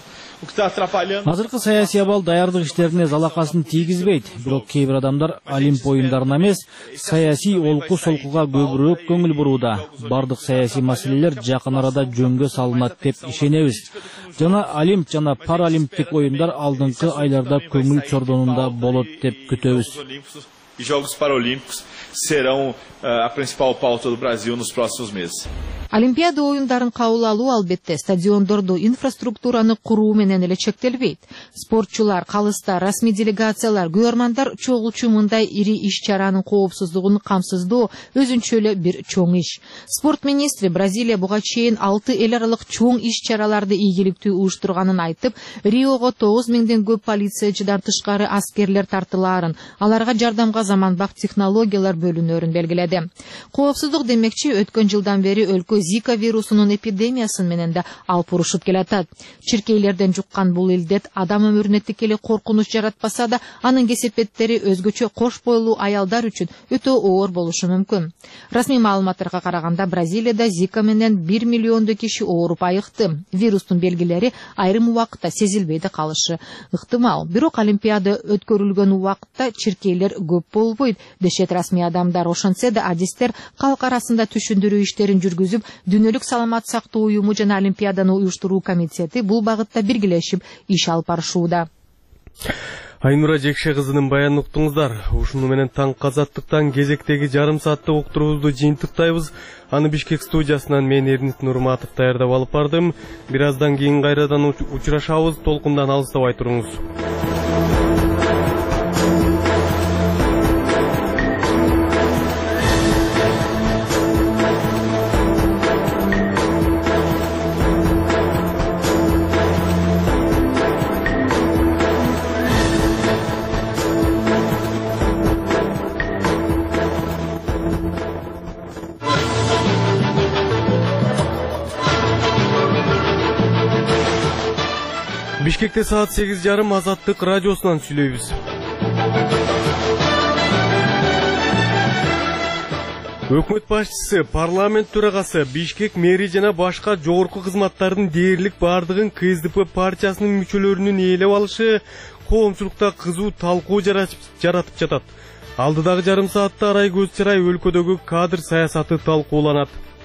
S14: Азыркы саясий абал даярдык иштерине залакасын тийгизбейт. Бирок кейбир адамдар Олимп оюндарына эмес, саясий олку-солкуга көбүрөөк көңүл бурууда. Бардык саясий маселелер жакын арада жөнгө салынат деп ишенебиз. Жана Олимп жана Паралимптик оюндар алдыңкы айларда көңүл чордонунда болот деп күтөбүз.
S20: E Jogos Paralímpicos serão a principal pauta do Brasil nos próximos meses.
S4: Олимпиада оюндарын кабыл алуу албетте стадиондорду, инфраструктураны куруу менен эле чектелбейт. Спортчулар, калыстар, расмий делегациялар, көрөрмандар чогулчу мындай ири иш-чаранын коопсуздугун камсыздоо өзүнчө эле бир чоң иш. Спорт министри Бразилия буга чейин алты эл аралык чоң иш-чараларды ийгиликтүү уюштурганын айтып, Риого тогуз миңден көп полициячыдан тышкары аскерлер тартылаарын, аларга жардамга заманбап технологиялар бөлүнөрүн белгиледи. Коопсуздук демекчи өткөн жылдан бери өлкө
S5: Зика вирусунун эпидемиясын менен да алып урушуп келатат. Чиркейлерден жуккан бул илдет адам өмүрүнө тикелей коркунуч жаратпаса да, анын кесепеттери өзгөчө кош бойлуу аялдар үчүн өтө оор болушу мүмкүн. Расмий маалыматтарга караганда Бразилияда Зика менен бир миллиондой киши ооруп айыкты. Вирустун белгилери айрым убакытта сезилбей да калышы ыктымал. Бирок Олимпиада өткөрүлгөн убакытта чиркейлер көп болбойт дешет расмий адамдар. Ошентсе да адистер калк арасында түшүндүрүү иштерин жүргүзүп, Дүйнөлүк саламат сактоо уюму жана Олимпиаданы уюштуруу комитети бул багытта биргелешип иш алып барышууда.
S1: Айнура Жекше кызынын баянын уктуңуздар. Ушуну менен таң казаттыктан кезектеги жарым сааттык уктуруубузду жыйынтыктайбыз. Аны Бишкек студиясынан мен Эрнис Нурматов даярдап алып бардым. Бир аздан кийин кайрадан учурашабыз. Толкундан алыстабай туруңуз. Бишкекте саат сегиз жарым Азаттык радиосунан сүйлөйбүз. Өкмөт башчысы, парламент төрагасы, Бишкек мэри жана башка жогорку кызматтардын дээрлик бардыгын КСДП партиясынын мүчөлөрүнүн ээлеп алышы коомчулукта кызуу талкуу жаратып жатат. Алдыдагы жарым саатта арай көз чырай өлкөдөгү кадр саясаты талкууланат.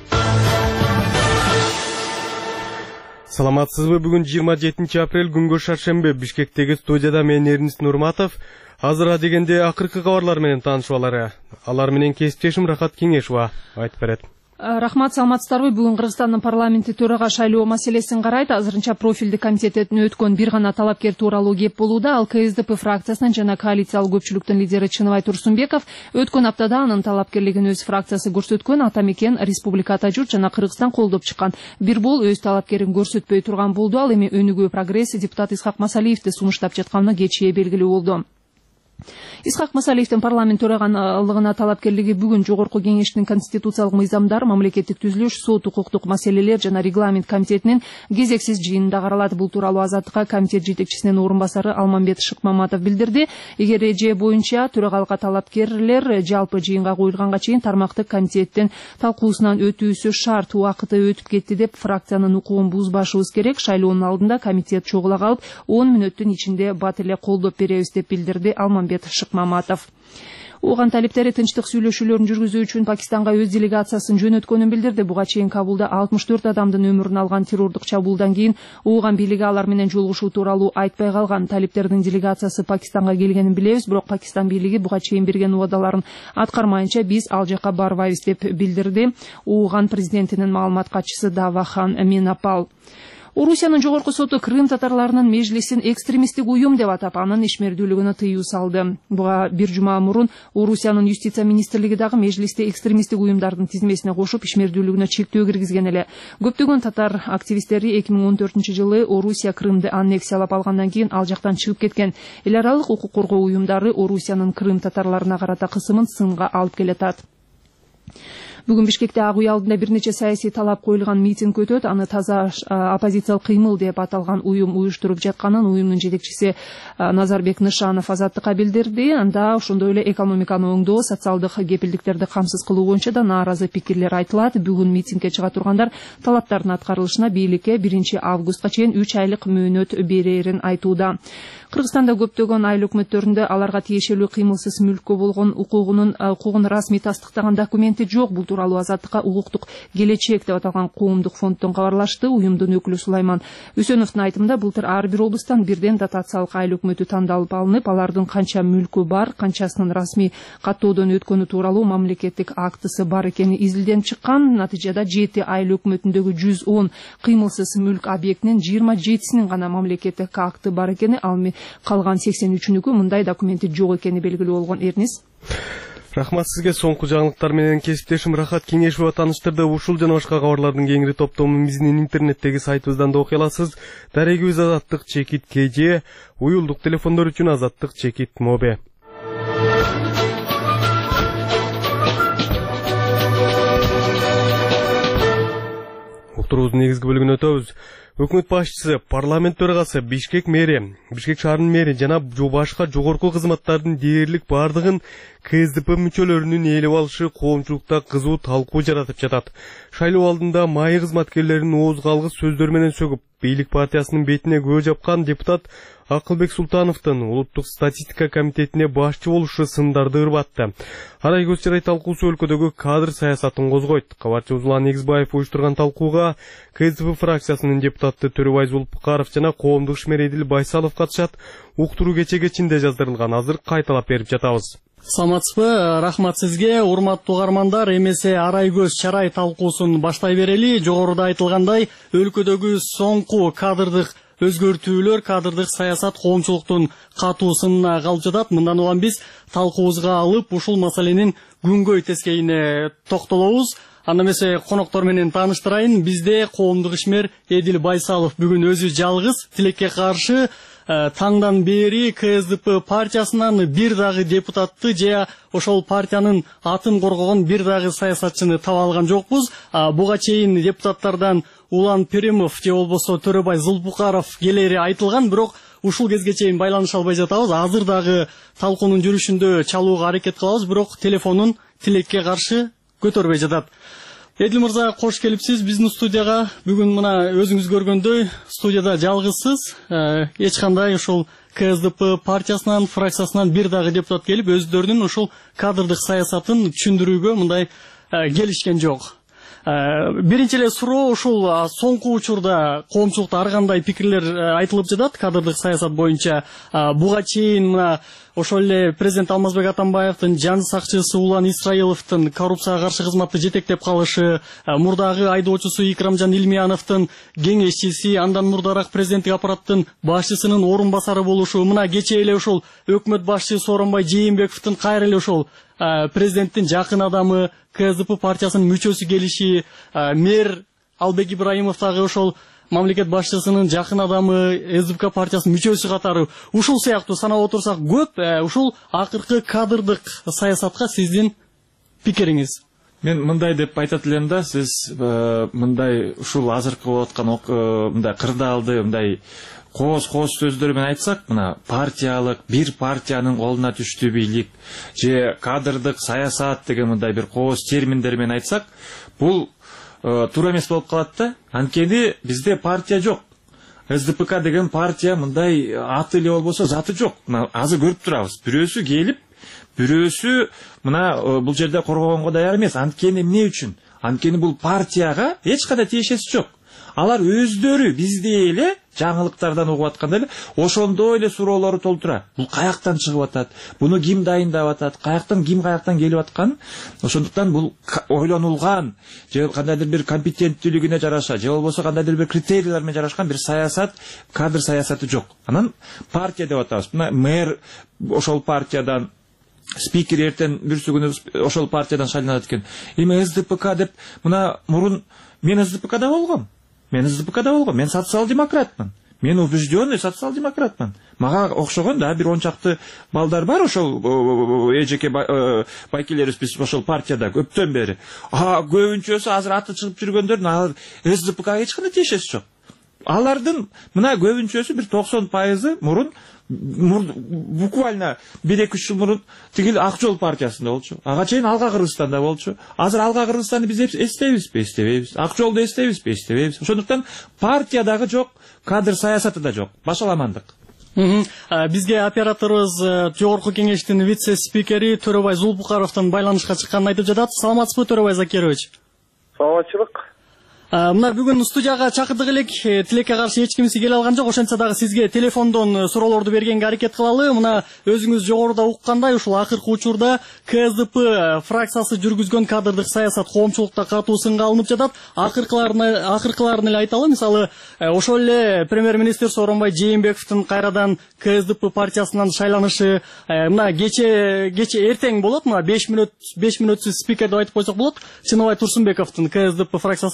S1: Саламатсызбы, бүгүн жыйырма жетинчи апрель күнгө шаршембе. Бишкектеги студияда мен Эрнис Нурматов. Азыр дегенде акыркы кабарлар менен таанышып алары. Алар менен кесиптешим Рахат Кеңешова айтып берет.
S4: Рахмат, саламатсыздарбы. Бүгүн Кыргызстандын парламенти төрага шайлоо маселесин карайт. Азырынча профилдик комитеттин өткөн бир гана талапкер тууралуу кеп болууда. Ал КСДП фракциясынан жана коалициялык көпчүлүктүн лидери Чыныбай Турсунбеков өткөн аптада анын талапкерлигин өз фракциясы көрсөткөн. Атамекен, Республика Ата журт жана Кыргызстан колдоп чыккан. Бир бол өз талапкерин көрсөтпөй турган болду. Ал эми өнүгүү прогресс депутат Исхак Масалиевди сунуштап жатканына кечээ белгилүү болду. Исхак Масалиевдин парламент төраганлыгына талапкерлиги бүгүн Жогорку Кеңештин конституциялык мыйзамдар, мамлекеттик түзүлүш, сот укуктук маселелер жана регламент комитетинин кезексиз жыйынында каралат. Бул тууралуу Азаттыкка комитет жетекчисинин орун басары Алмамбет Шыкмаматов билдирди. Эгер эже боюнча төрагалыкка талапкерлер жалпы жыйынга коюлганга чейин тармактык комитеттин талкуусунан өтүүсү шарт. Убакыты өтүп кетти деп фракциянын укугун бузбашыбыз керек. Шайлоонун алдында комитет чогула калып, он мүнөттүн ичинде бат эле колдоп беребиз деп билдирди Алмамбет Шыкмаматов. Оған талептери тынчтык сүйлөшүүлөрүн жүргүзүү үчүн Пакистанга өз делегациясын жөнөткөнүн билдирди. Буга чейин Кабулда алтымыш төрт адамдын өмүрүн алган террордук чабуулдан кийин Ооган бийлиги алар менен жолугушуу тууралуу айтпай калган. Талептердин делегациясы Пакистанга келгенин билебиз, бирок Пакистан бийлиги буга чейин берген убадаларын аткармайынча биз ал жака барбайбыз деп билдирди Ооган президентинин маалымат катчысы Давахан Минапал. Орусиянын жогорку соту Крым татарларынын межлисин экстремисттик уюм деп атап, анын ишмердүүлүгүнө тыюу салды. Буга бир жума мурун Орусиянын юстиция министрлиги дагы межлисти экстремисттик уюмдардын тизмесине кошуп ишмердүүлүгүнө чектөө киргизген эле. Көптөгөн татар активисттери эки миң он төртүнчү жылы Орусия Крымды аннексиялап алгандан кийин ал жактан чыгып кеткен. Эл аралык укук коргоо уюмдары Орусиянын Крым татарларына карата кысымын сынга алып келатат. Бүгүн Бишкекте Ак үй алдында бир нече саясий талап коюлган митинг өтөт. Аны таза оппозициялык кыймыл деп аталган уюм уюштуруп жатканын уюмдун жетекчиси Назарбек Нышанов Азаттыкка билдирди. Анда ошондой эле экономиканы оңдоо, социалдык кепилдиктерди камсыз кылуу боюнча да нааразы пикирлер айтылат. Бүгүн митингге чыга тургандар талаптардын аткарылышына бийликке биринчи августка чейин үч айлык мөөнөт берерин айтууда. Кыргызстанда көптөгөн айыл өкмөттөрүндө аларга тиешелүү кыймылсыз мүлккө болгон укугунун укугун расмий тастыктаган документи жок. Бул тууралуу Азаттыкка укуктук келечек деп аталган коомдук фонддон кабарлашты. Уюмдун өкүлү Сулайман Үсөновдун айтымында былтыр ар бир облустан бирден дотациялык айыл өкмөтү тандалып алынып, алардын канча мүлкү бар, канчасынын расмий каттоодон өткөнү тууралуу мамлекеттик актысы бар экени изилденип чыккан. Натыйжада жети айыл өкмөтүндөгү жүз он кыймылсыз мүлк объектинин жыйырма жетисинин гана мамлекеттик акты бар экени, ал калган сексен үчүнүкү мындай документи жок экени белгилүү болгон. Эрнис.
S1: Рахмат сизге. Соңку жаңылыктар менен кесиптешим Рахат Кеңешова тааныштырды. Ушул жана башка кабарлардын кеңири топтомун биздин интернеттеги сайтыбыздан да окуй аласыз. Дарегибиз Азаттык чекит КЖ, уюлдук телефондор үчүн Азаттык чекит Мобе. уктуруубуздун негизги бөлүгүнө өтөбүз. Өкмөт башчысы, парламент төрагасы, Бишкек мэри, Бишкек шаарынын мэри жана башка жогорку кызматтардын дээрлик бардыгын КСДП мүчөлөрүнүн ээлеп алышы коомчулукта кызуу талкуу жаратып жатат. Шайлоо алдында майы кызматкерлерин ооз калгыс сөздөр менен сөгүп, бийлик партиясынын бетине күбө жапкан депутат Акылбек Султановдун улуттук статистика комитетине башчы болушу сындарды ырбатты. Арай көз чарай талкуусу өлкөдөгү кадр саясатын козгойт. Кабарчыбыз Улан Негизбаев уюштурган талкууга КСДП фракциясынын депутаты Төрөбай Зулпукаров жана коомдук ишмер Эдил Байсалов катышат. Уктуруу кечеге чинде жаздырылган. Азыр кайталап берип жатабыз.
S6: Саламатсызбы, рахмат сизге, урматтуу угармандар. Эмесе арай көз чарай талкуусун баштай берели. Жогоруда айтылгандай, өлкөдөгү соңку кадрдык өзгөртүүлөр, кадрдык саясат коомчулуктун катуу сынына калып жатат. Мындан улам биз талкуубузга алып, ушул маселенин күнгөй тескейине токтолобуз. Анда эмесе коноктор менен тааныштырайын. Бизде коомдук ишмер Эдил Байсалов бүгүн өзү жалгыз, тилекке каршы таңдан бери КСДП партиясынан бир дагы депутатты же ошол партиянын атын коргогон бир дагы саясатчыны таба алган жокпуз. Буга чейин депутаттардан Улан Перимов же болбосо Төрөбай Зулпукаров келери айтылган, бирок ушул кезге чейин байланыша албай жатабыз. Азыр дагы талкуунун жүрүшүндө чалууга аракет кылабыз, бирок телефонун тилекке каршы көтөрбөй жатат. Эдил мырза, кош келипсиз биздин студияга. Бүгүн мына өзүңүз көргөндөй студияда жалгызсыз. Эч кандай ушул КСДП партиясынан, фракциясынан бир дагы депутат келип, өздөрүнүн ушул кадрдык саясатын түшүндүрүүгө мындай келишкен жок. Биринчи эле суроо, ушул соңку учурда коомчулукта ар кандай пикирлер айтылып жатат кадрдык саясат боюнча. Буга чейин мына ошол эле президент Алмазбек Атамбаевдин жан сакчысы Улан Исраиловдун коррупцияга каршы кызматты жетектеп калышы, мурдагы айдоочусу Икрамжан Илмияновдун кеңешчиси, андан мурдараак президенттик аппараттын башчысынын орун басары болушу, мына кечээ эле ушул өкмөт башчысы Сооронбай Жээнбековдун кайра эле ошол президенттин жакын адамы, КСДП партиясынын мүчөсү келиши, мэр Албек Ибраимов дагы ошол мамлекет башчысынын жакын адамы, СДПК партиясынын мүчөсү катары. Ушул сыяктуу санап отурсак көп, ушул акыркы кадрдык саясатка сиздин пикириңиз?
S22: Мен мындай деп айтат элем да, сиз мындай ушул азыркы болуп аткан мындай кырдаалды, мындай кооз-кооз сөздөр менен айтсак, мына партиялык, бир партиянын колуна түштү бийлик же кадрдык саясат деген мындай бир кооз терминдер менен айтсак, бул туура эмес болуп калат да. Анткени бизде партия жок. СДПК деген партия мындай аты эле болбосо заты жок. Азыр көрүп турабыз. Бирөөсү келип, бирөөсү мына бул жерде коргогонго даяр эмес. Анткени эмне үчүн? Анткени бул партияга эч кандай тиешеси жок. Алар өздөрү биздей эле жаңылыктардан угуп атканда эле ошондой эле суроолорду толтура. Бул каяктан чыгып атат? Буну ким дайындап атат? Каяктан ким каяктан келип аткан? Ошондуктан бул ойлонулган, же кандайдыр бир компетенттүүлүгүнө жараша, же болбосо кандайдыр бир критерийлер менен жарашкан бир саясат, кадр саясаты жок. Анан партия деп атабыз. Мына мэр ошол партиядан, спикер эртең бүрсү күнү ошол партиядан шайланат экен. Эми СДПК деп мына мурун мен СДПКда болгом. Мен СДПКда болгом. Мен социал-демократмын. Мен убежденный социал-демократмын. Мага окшогон да бир он чакты балдар бар ошол эжеке байкелерибиз биз ошол партияда көптөн бери. А көбүнчөсү азыр аты чыгып жүргөндөрдүн алар СДПКга эч кандай тиешеси жок. Алардын мына көбүнчөсү бир токсон пайызы мурун буквально бир эки үч жыл мурун тигил Ак Жол партиясында болчу. Ага чейин Алга Кыргызстанда болчу. Азыр Алга Кыргызстанды биз эстейбизби? Эстебейбиз. Ак Жолду эстейбизби? Эстебейбиз. Ошондуктан партия дагы жок, кадр саясаты да жок. Башаламандык.
S6: Бизге операторубуз жогорку кеңештин вице-спикери Төрөбай Зулпукаровдун байланышка чыкканын айтып жатат. Саламатсызбы, Төрөбай Закирович?
S23: Саламатчылык.
S6: Мына бүгүн студияга чакырдык элек, тилекке каршы эч кимси келе алган жок. Ошентсе дагы сизге телефондон суроолорду бергенге аракет кылалы. Мына өзүңүз жогоруда уккандай, ушул акыркы учурда КСДП фракциясы жүргүзгөн кадрдык саясат коомчулукта катуу сынга алынып жатат. Акыркыларын акыркыларын эле айталы. Мисалы, ошол эле премьер-министр Сооронбай Жээнбековдун кайрадан КСДП партиясынан шайланышы, мына кече кече эртең болот. Мына беш мүнөт беш мүнөтсүз спикер деп айтып койсок болот. Чыныбай Турсунбековдун КСДП фракциясынын лидери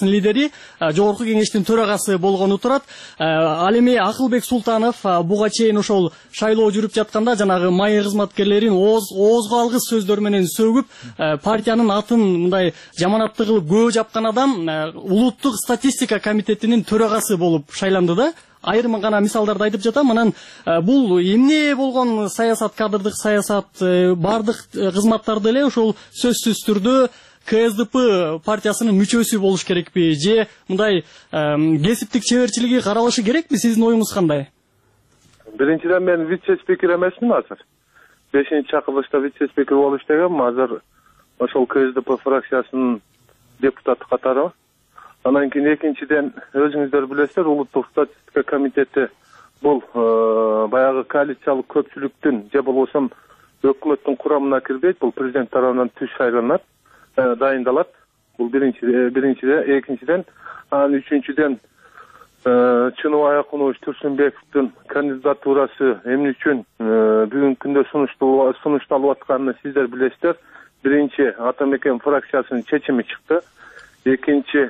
S6: Кадырбекли жогорку кеңештин төрагасы болгону турат. Ал эми Акылбек Султанов буга чейин ошол шайлоо жүрүп жатканда жанагы майы кызматкерлерин оозго алгыс сөздөр менен сөгүп, партиянын атын мындай жаманаттуу кылып көө жапкан адам улуттук статистика комитетинин төрагасы болуп шайланды да. Айрым гана мисалдарды айтып жатам. Анан бул эмне болгон саясат, кадрдык саясат, бардык кызматтарды эле ошол сөзсүз түрдө КСДП партиясынын мүчөсү болуш керекпи же мындай кесиптик чеберчилиги каралышы керекпи? Сиздин оюңуз кандай?
S7: Биринчиден мен вице-спикер эмесмин азыр. бешинчи чакырылышта вице-спикер болуп иштегем. Азыр ошол КСДП фракциясынын депутаты катары. Анан кийин экинчиден өзүңүздөр билесиздер, улуттук статистика комитети бул баягы коалициялык көпчүлүктүн же болбосо өкмөттүн курамына кирбейт. Бул президент тарабынан түз шайланат, дайындалат. Бул биринчи биринчиден, экинчиден, анан үчүнчүден Чыныбай Акунович Турсунбековдун кандидатурасы эмне үчүн бүгүнкү күндө сунушталып атканын сиздер билесиздер. Биринчи Атамекен фракциясынын чечими чыкты. Экинчи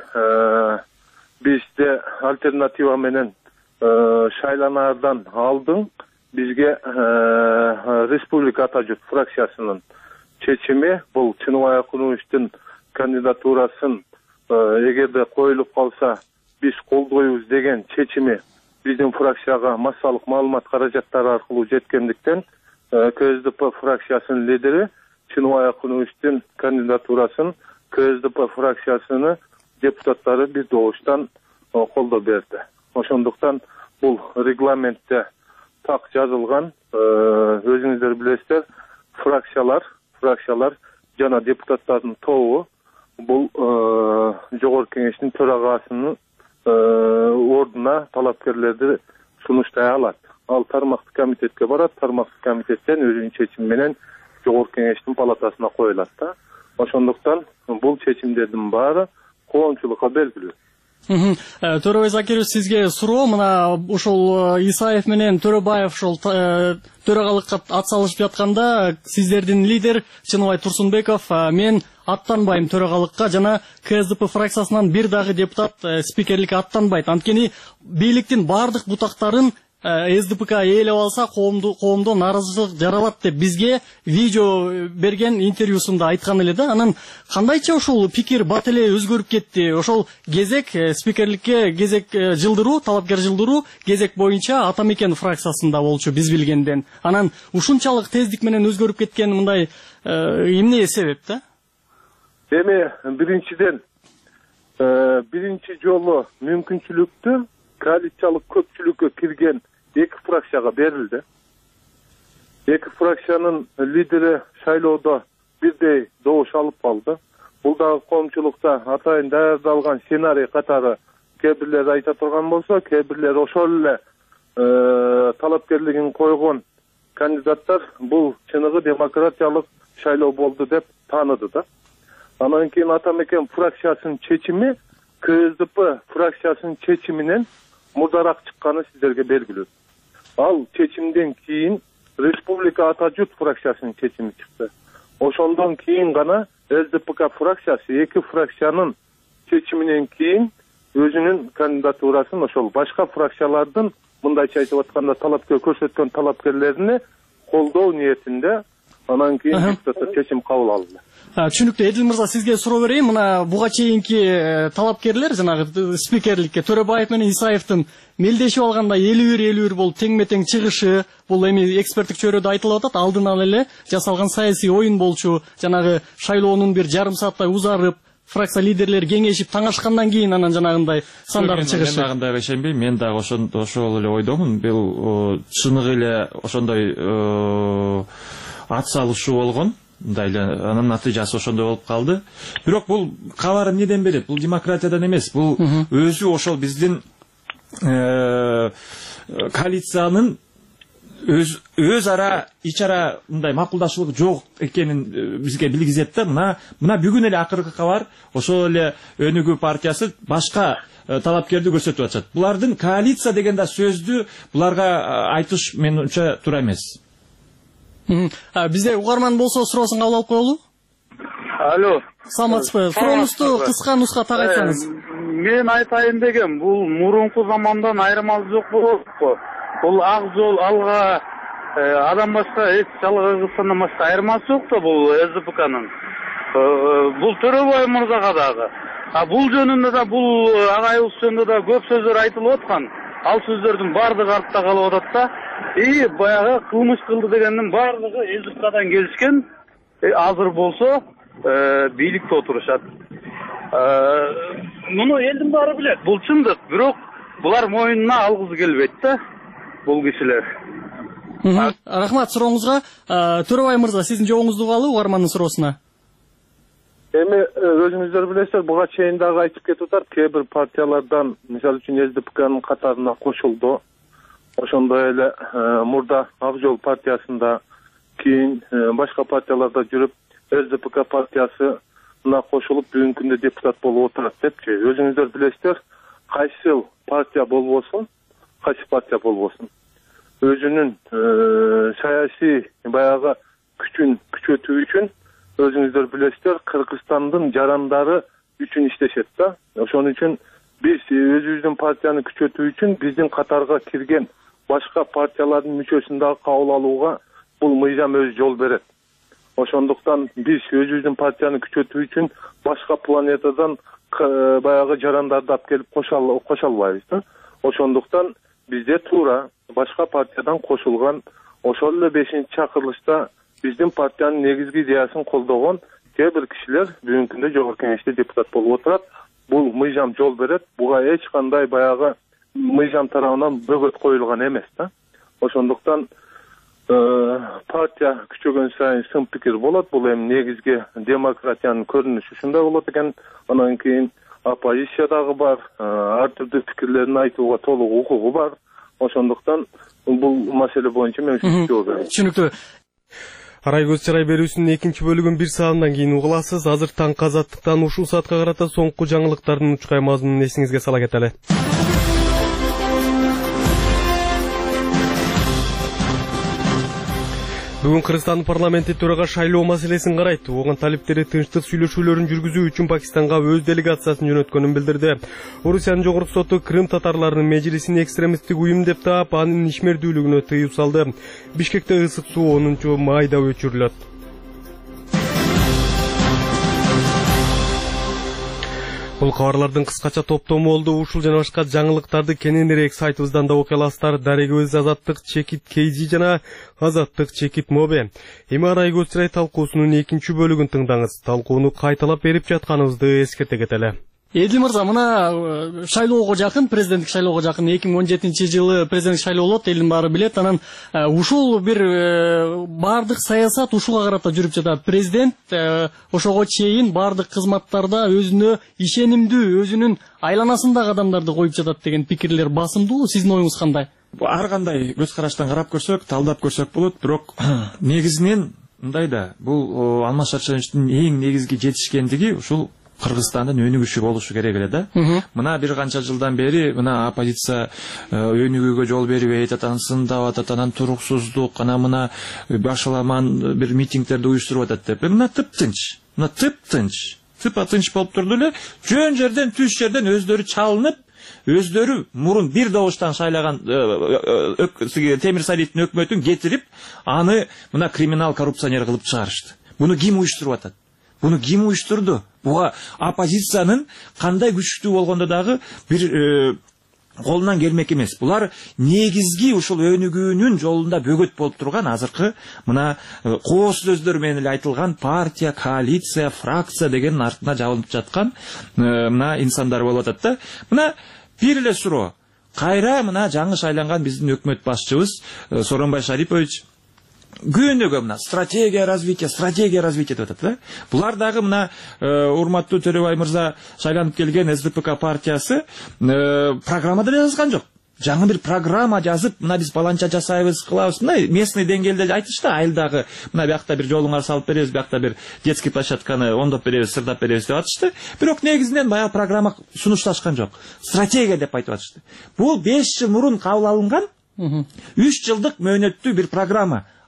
S7: бизде альтернатива менен шайланаардан алдын бизге Республика Атажут фракциясынын чечими бул Чыныбай Акуновичтин кандидатурасын эгерде коюлуп калса биз колдойбуз деген чечими биздин фракцияга массалык маалымат каражаттары аркылуу жеткендиктен КСДП фракциясынын лидери Чыныбай Акуновичтин кандидатурасын КСДП фракциясынын депутаттары бир добуштан колдоо берди. Ошондуктан бул регламентте так жазылган, өзүңүздөр билесиздер, фракциялар, фракциялар жана депутаттардын тобу бул жогорку кеңештин төрагасынын ордуна талапкерлерди сунуштай алат. Ал тармактык комитетке барат, тармактык комитеттен өзүнүн чечими менен жогорку кеңештин палатасына коюлат да. Ошондуктан бул чечимдердин баары коомчулукка белгилүү.
S6: Төрөбай Закирович, сизге суроо, мына ошол Исаев менен Төрөбаев ошол төрагалыкка ат салышып жатканда сиздердин лидер Чыныбай Турсунбеков мен аттанбайм төрагалыкка, жана КСДП фракциясынан бир дагы депутат спикерликке аттанбайт. Анткени бийликтин бардык бутактарын СДПК ээлеп алса коомду коомдо нааразычылык жаралат деп бизге видео берген интервьюсунда айткан эле да. Анан кандайча ушул пикир бат эле өзгөрүп кетти? Ошол кезек спикерликке кезек жылдыруу, талапкер жылдыруу кезек боюнча Атамекен фракциясында болчу биз билгенден. Анан ушунчалык тездик менен өзгөрүп кеткен мындай эмне себеп да?
S7: Эми биринчиден биринчи жолу мүмкүнчүлүктү коалициялык көпчүлүккө кирген эки фракцияга берилди. Эки фракциянын лидери шайлоодо бирдей добуш алып калды. Бул дагы коомчулукта атайын даярдалган сценарий катары кээ бирлер айта турган болсо, кээ бирлер ошол эле талапкерлигин койгон кандидаттар бул чыныгы демократиялык шайлоо болду деп тааныды да. Анан кийин Атамекен фракциясынын чечими КСДП фракциясынын чечиминен мурдараак чыкканы сиздерге белгилүү. Ал чечимден кийин Республика Атажут фракциясынын чечими чыкты. Ошондон кийин гана СДПК фракциясы эки фракциянын чечиминен кийин өзүнүн кандидатурасын ошол башка фракциялардын мындайча айтып атканда талапкер көрсөткөн талапкерлерине колдоо ниетинде анан кийин депутаттар чечим кабыл алды.
S6: Түшүнүктүү. Эдил мырза, сизге суроо берейин. Мына буга чейинки талапкерлер жанагы спикерликке Төрөбаев менен Исаевдин мелдешип алганда элүү бир элүү бир болуп тең-метең чыгышы, бул эми эксперттик чөйрөдө айтылып атат, алдын ала эле жасалган саясий оюн болчу, жанагы шайлоонун бир жарым сааттай узарып, фракция лидерлери кеңешип таңашкандан кийин анан жанагындай сандардын чыгышы.
S22: Мен дагы ишенбейм, мен дагы ошол эле ойдомун. Бул чыныгы эле ошондой ат салышуу болгон. Анын натыйжасы ошондой болуп калды. Бирок бул кабар эмнеден берет? Бул демократиядан эмес. Бул өзү ошол биздин коалициянын өз ара ич ара мындай макулдашуулук жок экенин бизге билгизет да. Мына мына бүгүн эле акыркы кабар ошол эле Өнүгүү партиясы башка талапкерди көрсөтүп атышат. Булардын коалиция деген да сөздү буларга айтыш менимче туура эмес.
S6: Бизде угарман болсо суроосун кабыл алып коелу.
S7: Алло.
S6: Саламатсызбы? Сурооңузду кыска нуска так айтсаңыз.
S2: мен айтайын дегем, бул мурунку замандан айырмалык жок болот. Бул ак жол алга адам башка эч Кыргызстандан башка айырмасы жок да бул эс дэ пэ канын. Бул Төрөбай мырзага дагы. А бул жөнүндө да бул агайыбыз жөнүндө да көп сөздөр айтылып аткан. Ал сөздөрдүн бардыгы артта калып атат да. И баягы кылмыш кылды дегендин бардыгы эс дэ пэдан келишкен. Азыр болсо бийликте отурушат. Муну элдин баары билет. Бул чындык, бирок булар моюнуна алгысы келбейт да бул кишилер.
S6: Рахмат сурооңузга. Төрөбай мырза, сиздин жообуңузду угалы угармандын суроосуна.
S7: Эми өзүңүздөр билесиздер, буга чейин дагы айтып кетип атат, кээ бир партиялардан, мисалы үчүн эс дэ пэнын катарына кошулду. Ошондой эле мурда Ак Жол партиясында, кийин башка партияларда жүрүп, эс дэ пэ партиясына кошулуп бүгүнкү күндө депутат болуп отурат депчи. Өзүңүздөр билесиздер, кайсы партия болбосун, кайсы партия болбосун, өзүнүн саясий баягы күчүн күчөтүү үчүн өзүңүздөр билесиздер, Кыргызстандын жарандары үчүн иштешет да. Ошон үчүн биз өзүбүздүн партияны күчөтүү үчүн биздин катарга кирген башка партиялардын мүчөсүн дагы кабыл алууга бул мыйзам өзү жол берет. Ошондуктан биз өзүбүздүн партияны күчөтүү үчүн башка планетадан баягы жарандарды алып келип кошо албайбыз да. Ошондуктан бизде туура башка партиядан кошулган, ошол эле бешинчи чакырылышта биздин партиянын негизги идеясын колдогон кээ бир кишилер бүгүнкү күндө жогорку кеңеште депутат болуп отурат. Бул мыйзам жол берет. Буга эч кандай баягы мыйзам тарабынан бөгөт коюлган эмес да. Ошондуктан партия күчөгөн сайын сын пикир болот. Бул эми негизги демократиянын көрүнүшү ушундай болот экен. Анан кийин оппозиция дагы бар, ар түрдүү пикирлерин айтууга толук укугу бар. Ошондуктан бул маселе боюнча мен ушунча жооп берем.
S6: Түшүнүктүү.
S1: Арайгөз чарай берүүсүнүн экинчи бөлүгүн бир саатынан кийин угуласыз. Азыр таңкы азаттыктан ушул саатка карата соңку жаңылыктардын учкай мазмунун эсиңизге сала кетели. Бүгүн Кыргызстандын парламенти төрага шайлоо маселесин карайт. Оған талиптери тынчтык сүйлөшүүлөрүн жүргүзүү үчүн Пакистанга өз делегациясын жөнөткөнүн билдирди. Орусиянын жогорку соту Крым татарларынын межлисин экстремисттик уюм деп таап, анын ишмердүүлүгүнө тыюу салды. Бишкекте ысык суу онунчу майда өчүрүлөт. Бул кабарлардын кыскача топтому болду. Ушул жана башка жаңылыктарды кененирээк сайтыбыздан да окуя аласыздар. Дарегөз Азаттык Чекит Кейжи жана Азаттык Чекит Мобе. Эми Арайгөз чарай талкуусунун экинчи бөлүгүн тыңдаңыз. Талкууну кайталап берип жатканыбызды эскерте кетели.
S6: Эдил мырза, мына шайлоого жакын, президенттик шайлоого жакын эки миң он жетинчи жылы президенттик шайлоо болот, элдин баары билет. Анан ушул бир бардык саясат ушуга карата жүрүп жатат. Президент ошого чейин бардык кызматтарда өзүнө ишенимдүү, өзүнүн айланасындагы адамдарды коюп жатат деген пикирлер басымдуу. Сиздин оюңуз кандай?
S22: Ар кандай көз караштан карап көрсөк, талдап көрсөк болот, бирок негизинен мындай да, бул Алмаз Шаршеновичтин эң негизги жетишкендиги ушул Кыргызстандын өнүгүшү болушу керек эле да. Мына бир канча жылдан бери мына оппозиция өнүгүүгө жол бербейт, атан сындап атат, анан туруксуздук, анан мына башаламан бир митингдерди уюштуруп атат деп. Мына тыптынч, мына тыптынч, тыпа-тынч болуп турду эле, жөн жерден, түз жерден өздөрү чалынып, өздөрү мурун бир добуштан шайлаган Темир Салиевдин өкмөтүн кетирип, аны мына криминал коррупционер кылып чыгарышты. Буну ким уюштуруп атат? Буну ким уюштурду? Буга оппозициянын кандай күчтүү болгондо дагы бир колунан келмек эмес. Булар негизги ушул өнүгүүнүн жолунда бөгөт болуп турган азыркы мына кооз сөздөр менен эле айтылган партия, коалиция, фракция деген артына жабылып жаткан мына инсандар болуп атат да. Мына бир эле суроо. Кайра мына жаңы шайланган биздин өкмөт башчыбыз Сооронбай Шарипович күнөгө мына стратегия развития, стратегия развития деп атат да. Булар дагы мына урматтуу Төрөбай мырза шайланып келген эс дэ пэ партиясы программада жазган жок. Жаңы бир программа жазып, мына биз баланча жасайбыз, кылабыз. Мына местный деңгээлде айтышты, айылдагы мына биякта бир жолуңар салып беребиз, биякта бир детский площадканы оңдоп беребиз, сырдап беребиз деп атышты. Бирок негизинен баягы программа сунушташкан жок. Стратегия деп айтып атышты. Бул беш жыл мурун кабыл алынган үч жылдык мөөнөттүү бир программа.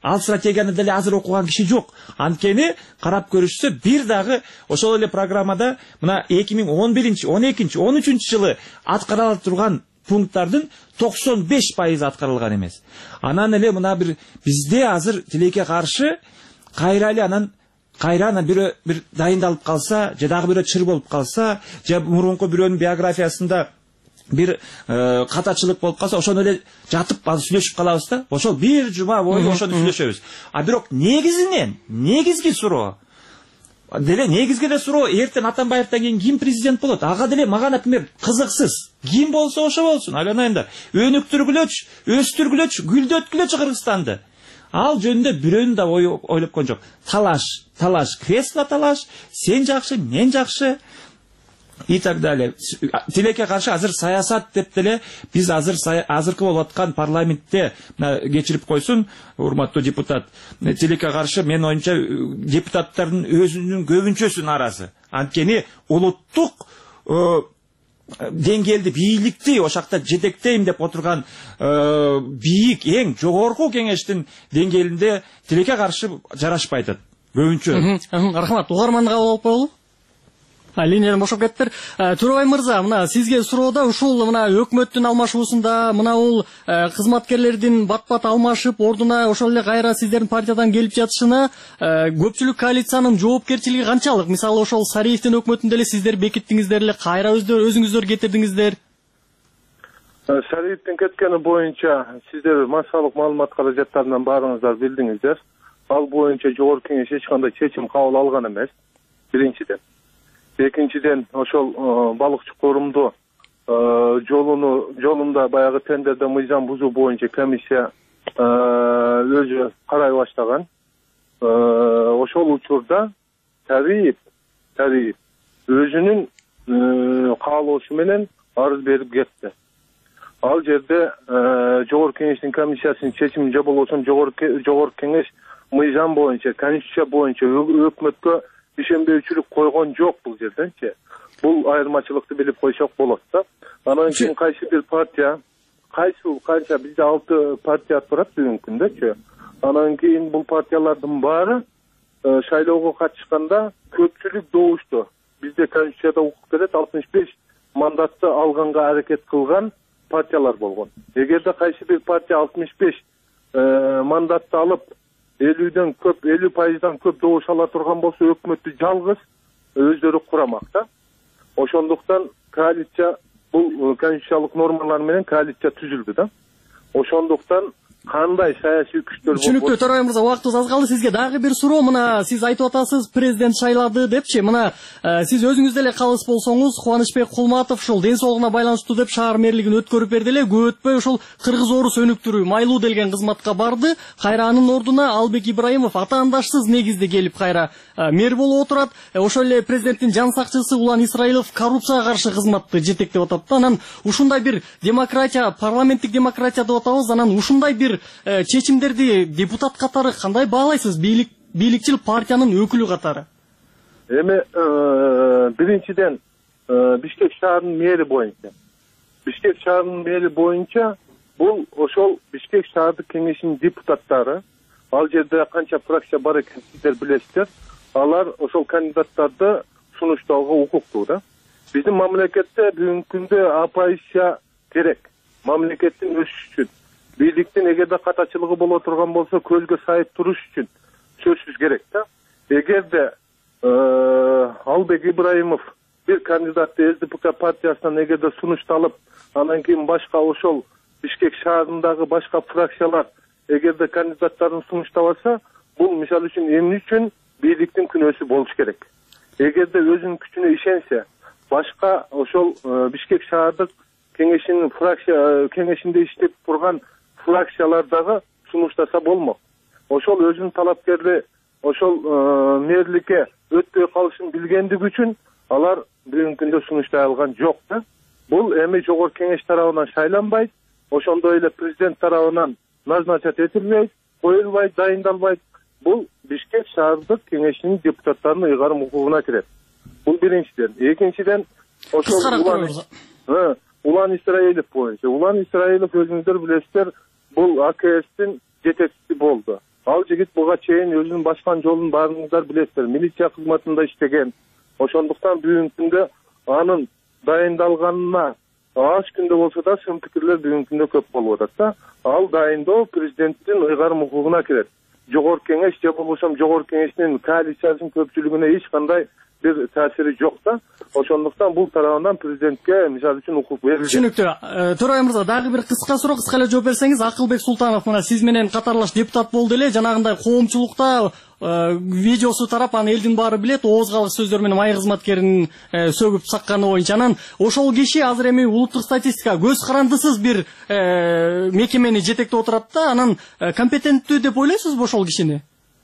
S22: ал стратегияны деле азыр окуган киши жок. Анткени карап көрүшсө бир дагы ошол эле программада мына эки миң он биринчи, он экинчи, он үчүнчү жылы аткарыла турган пункттардын токсон беш пайызы аткарылган эмес. Анан эле мына бир бизде азыр тилекке каршы кайра эле анан кайра анан бирөө бир дайындалып калса, же дагы бирөө чыр болуп калса, же мурунку бирөөнүн биографиясында бир катачылык болуп калса, ошону эле жатып сүйлөшүп калабыз да. Ошол бир жума бою ошону сүйлөшөбүз. А бирок негизинен, негизги суроо деле негизги эле суроо эртең Атамбаевден кийин ким президент болот? Ага деле мага, например, кызыксыз. Ким болсо ошо болсун. Айланайын да. Өнүктүргүлөчү, өстүргүлөчү, гүлдөткүлөчү Кыргызстанды. Ал жөнүндө бирөөнү да ойлоп койгон жок. Талаш, талаш, кресло талаш, сен жакшы, мен жакшы и так далее. Тилекке каршы азыр саясат деп деле биз азыр азыркы болуп аткан парламентте кечирип койсун, урматтуу депутат. Тилекке каршы мен оюмча депутаттардын өзүнүн көбүнчөсү нааразы. Анткени улуттук деңгээлди, бийликти ошакта жетектейм деп отурган бийик, эң жогорку кеңештин деңгээлинде тилекке каршы жарашпай атат көбүнчө.
S6: Рахмат, угарманга алып коелу. Линиядан бошоп кеттир. Төрөбай мырза, мына сизге суроода ушул мына өкмөттүн алмашуусунда мына ул кызматкерлердин бат-бат алмашып, ордуна ошол эле кайра сиздердин партиядан келип жатышына көпчүлүк коалициянын жоопкерчилиги канчалык? Мисалы ошол Сариевдин өкмөтүндө эле сиздер бекиттиңиздер эле, кайра өзүңүздөр кетирдиңиздер.
S7: Сариевдин кеткени боюнча сиздер массалык маалымат каражаттарынан баарыңыздар билдиңиздер. Ал боюнча жогорку кеңеш эч кандай чечим кабыл алган эмес. Биринчиден. Экинчиден ошол балыкчы корумду жолуну жолунда баягы тендерде мыйзам бузуу боюнча комиссия өзү карай баштаган. Ошол учурда Тариев Тариев өзүнүн каалоосу менен арыз берип кетти. Ал жерде жогорку кеңештин комиссиясынын чечими же болбосо жогорку кеңеш мыйзам боюнча, конституция боюнча өкмөткө ишенбөөчүлүк койгон жок бул жерденчи. Бул айырмачылыкты билип койсок болот да. Анан кийин кайсы бир партия, кайсы канча бизде алты партия турат бүгүнкү күндөчү. Анан кийин бул партиялардын баары шайлоого катышканда көпчүлүк добушту. Бизде конституцияда укук берет, алтымыш беш мандатты алганга аракет кылган партиялар болгон. Эгерде кайсы бир партия алтымыш беш мандатты алып элүүдөн көп, элүү пайыздан көп добуш ала турган болсо өкмөттү жалгыз өздөрү курамак да. Ошондуктан коалиция бул конституциялык нормалар менен коалиция түзүлдү да. Ошондуктан кандай саясий күчтөр
S6: Түшүнүктүү, Төрөбай мырза, убактыбыз аз калды. Сизге дагы бир суроо. Мына сиз айтып атасыз, президент шайлады депчи. Мына сиз өзүңүз деле калыс болсоңуз, Кубанычбек Кулматов ушул ден соолугуна байланыштуу деп шаар мэрлигин өткөрүп берди эле. Көп өтпөй ушул кыргыз орус өнүктүрүү майлуу делген кызматка барды. Кайра анын ордуна Албек Ибраимов атаандашсыз негизде келип кайра мэр болуп отурат. Ошол эле президенттин жан сакчысы Улан Исраилов коррупцияга каршы кызматты жетектеп атат. Анан ушундай бир демократия, парламенттик демократия деп атабыз. Анан ушундай бир чечимдерди депутат катары кандай баалайсыз, бийлик бийликчил партиянын өкүлү катары?
S7: Эми биринчиден Бишкек шаарынын мэри боюнча Бишкек шаарынын мэри боюнча бул ошол Бишкек шаардык кеңешинин депутаттары, ал жерде канча фракция бар экен сиздер билесиздер, алар ошол кандидаттарды сунуштоого укуктуу да. Биздин мамлекетте бүгүнкү күндө оппозиция керек. Мамлекеттин өсүшү үчүн, бийликтин эгерде катачылыгы боло турган болсо көзгө сайып туруш үчүн сөзсүз керек да. Эгерде Албек Ибраимов бир кандидатты СДПК партиясынан эгерде сунушталып, анан кийин башка ошол Бишкек шаарындагы башка фракциялар эгерде кандидаттарын сунуштабаса, бул мисалы үчүн эмне үчүн бийликтин күнөөсү болуш керек. Эгерде өзүнүн күчүнө ишенсе, башка ошол Бишкек шаардык кеңешинин фракция кеңешинде иштеп турган фракциялар дагы сунуштаса болмок. Ошол өзүнүн талапкерли ошол мэрликке өтпөй калышын билгендиги үчүн алар бүгүнкү күндө сунуштай алган жок да. Бул эми жогорку кеңеш тарабынан шайланбайт, ошондой эле президент тарабынан назначат этилбейт, коюлбайт, дайындалбайт. Бул Бишкек шаардык кеңешинин депутаттарынын ыйгарым укугуна кирет. Бул биринчиден. Экинчиден ошол Улан Исраилов боюнча. Улан Исраилов өзүңүздөр билесиздер, бул АКСтин жетекчиси болду. Ал жигит буга чейин өзүнүн башкан жолун баарыңыздар билесиздер. Милиция кызматында иштеген. Ошондуктан бүгүнкү күндө анын дайындалганына аз күндө болсо да сын пикирлер бүгүнкү күндө көп болуп атат да. Ал дайындоо президенттин ыйгарым укугуна кирет. Жогорку кеңеш же болбосо жогорку кеңештин коалициясынын көпчүлүгүнө эч кандай бир таасири жок да. Ошондуктан бул тарабынан президентке мисалы үчүн укук берилген.
S6: Түшүнүктүү. Төрайым мырза, дагы бир кыска суроо, кыска эле жооп берсеңиз. Акылбек Султанов, мына сиз менен катарлаш депутат болду эле, жанагындай коомчулукта видеосу тарап, аны элдин баары билет, ооз калык сөздөр менен майы кызматкерин сөгүп сакканы боюнча. Анан ошол киши азыр эми улуттук статистика көз карандысыз бир мекемени жетектеп отурат да, анан компетенттүү деп ойлойсузбу ошол кишини?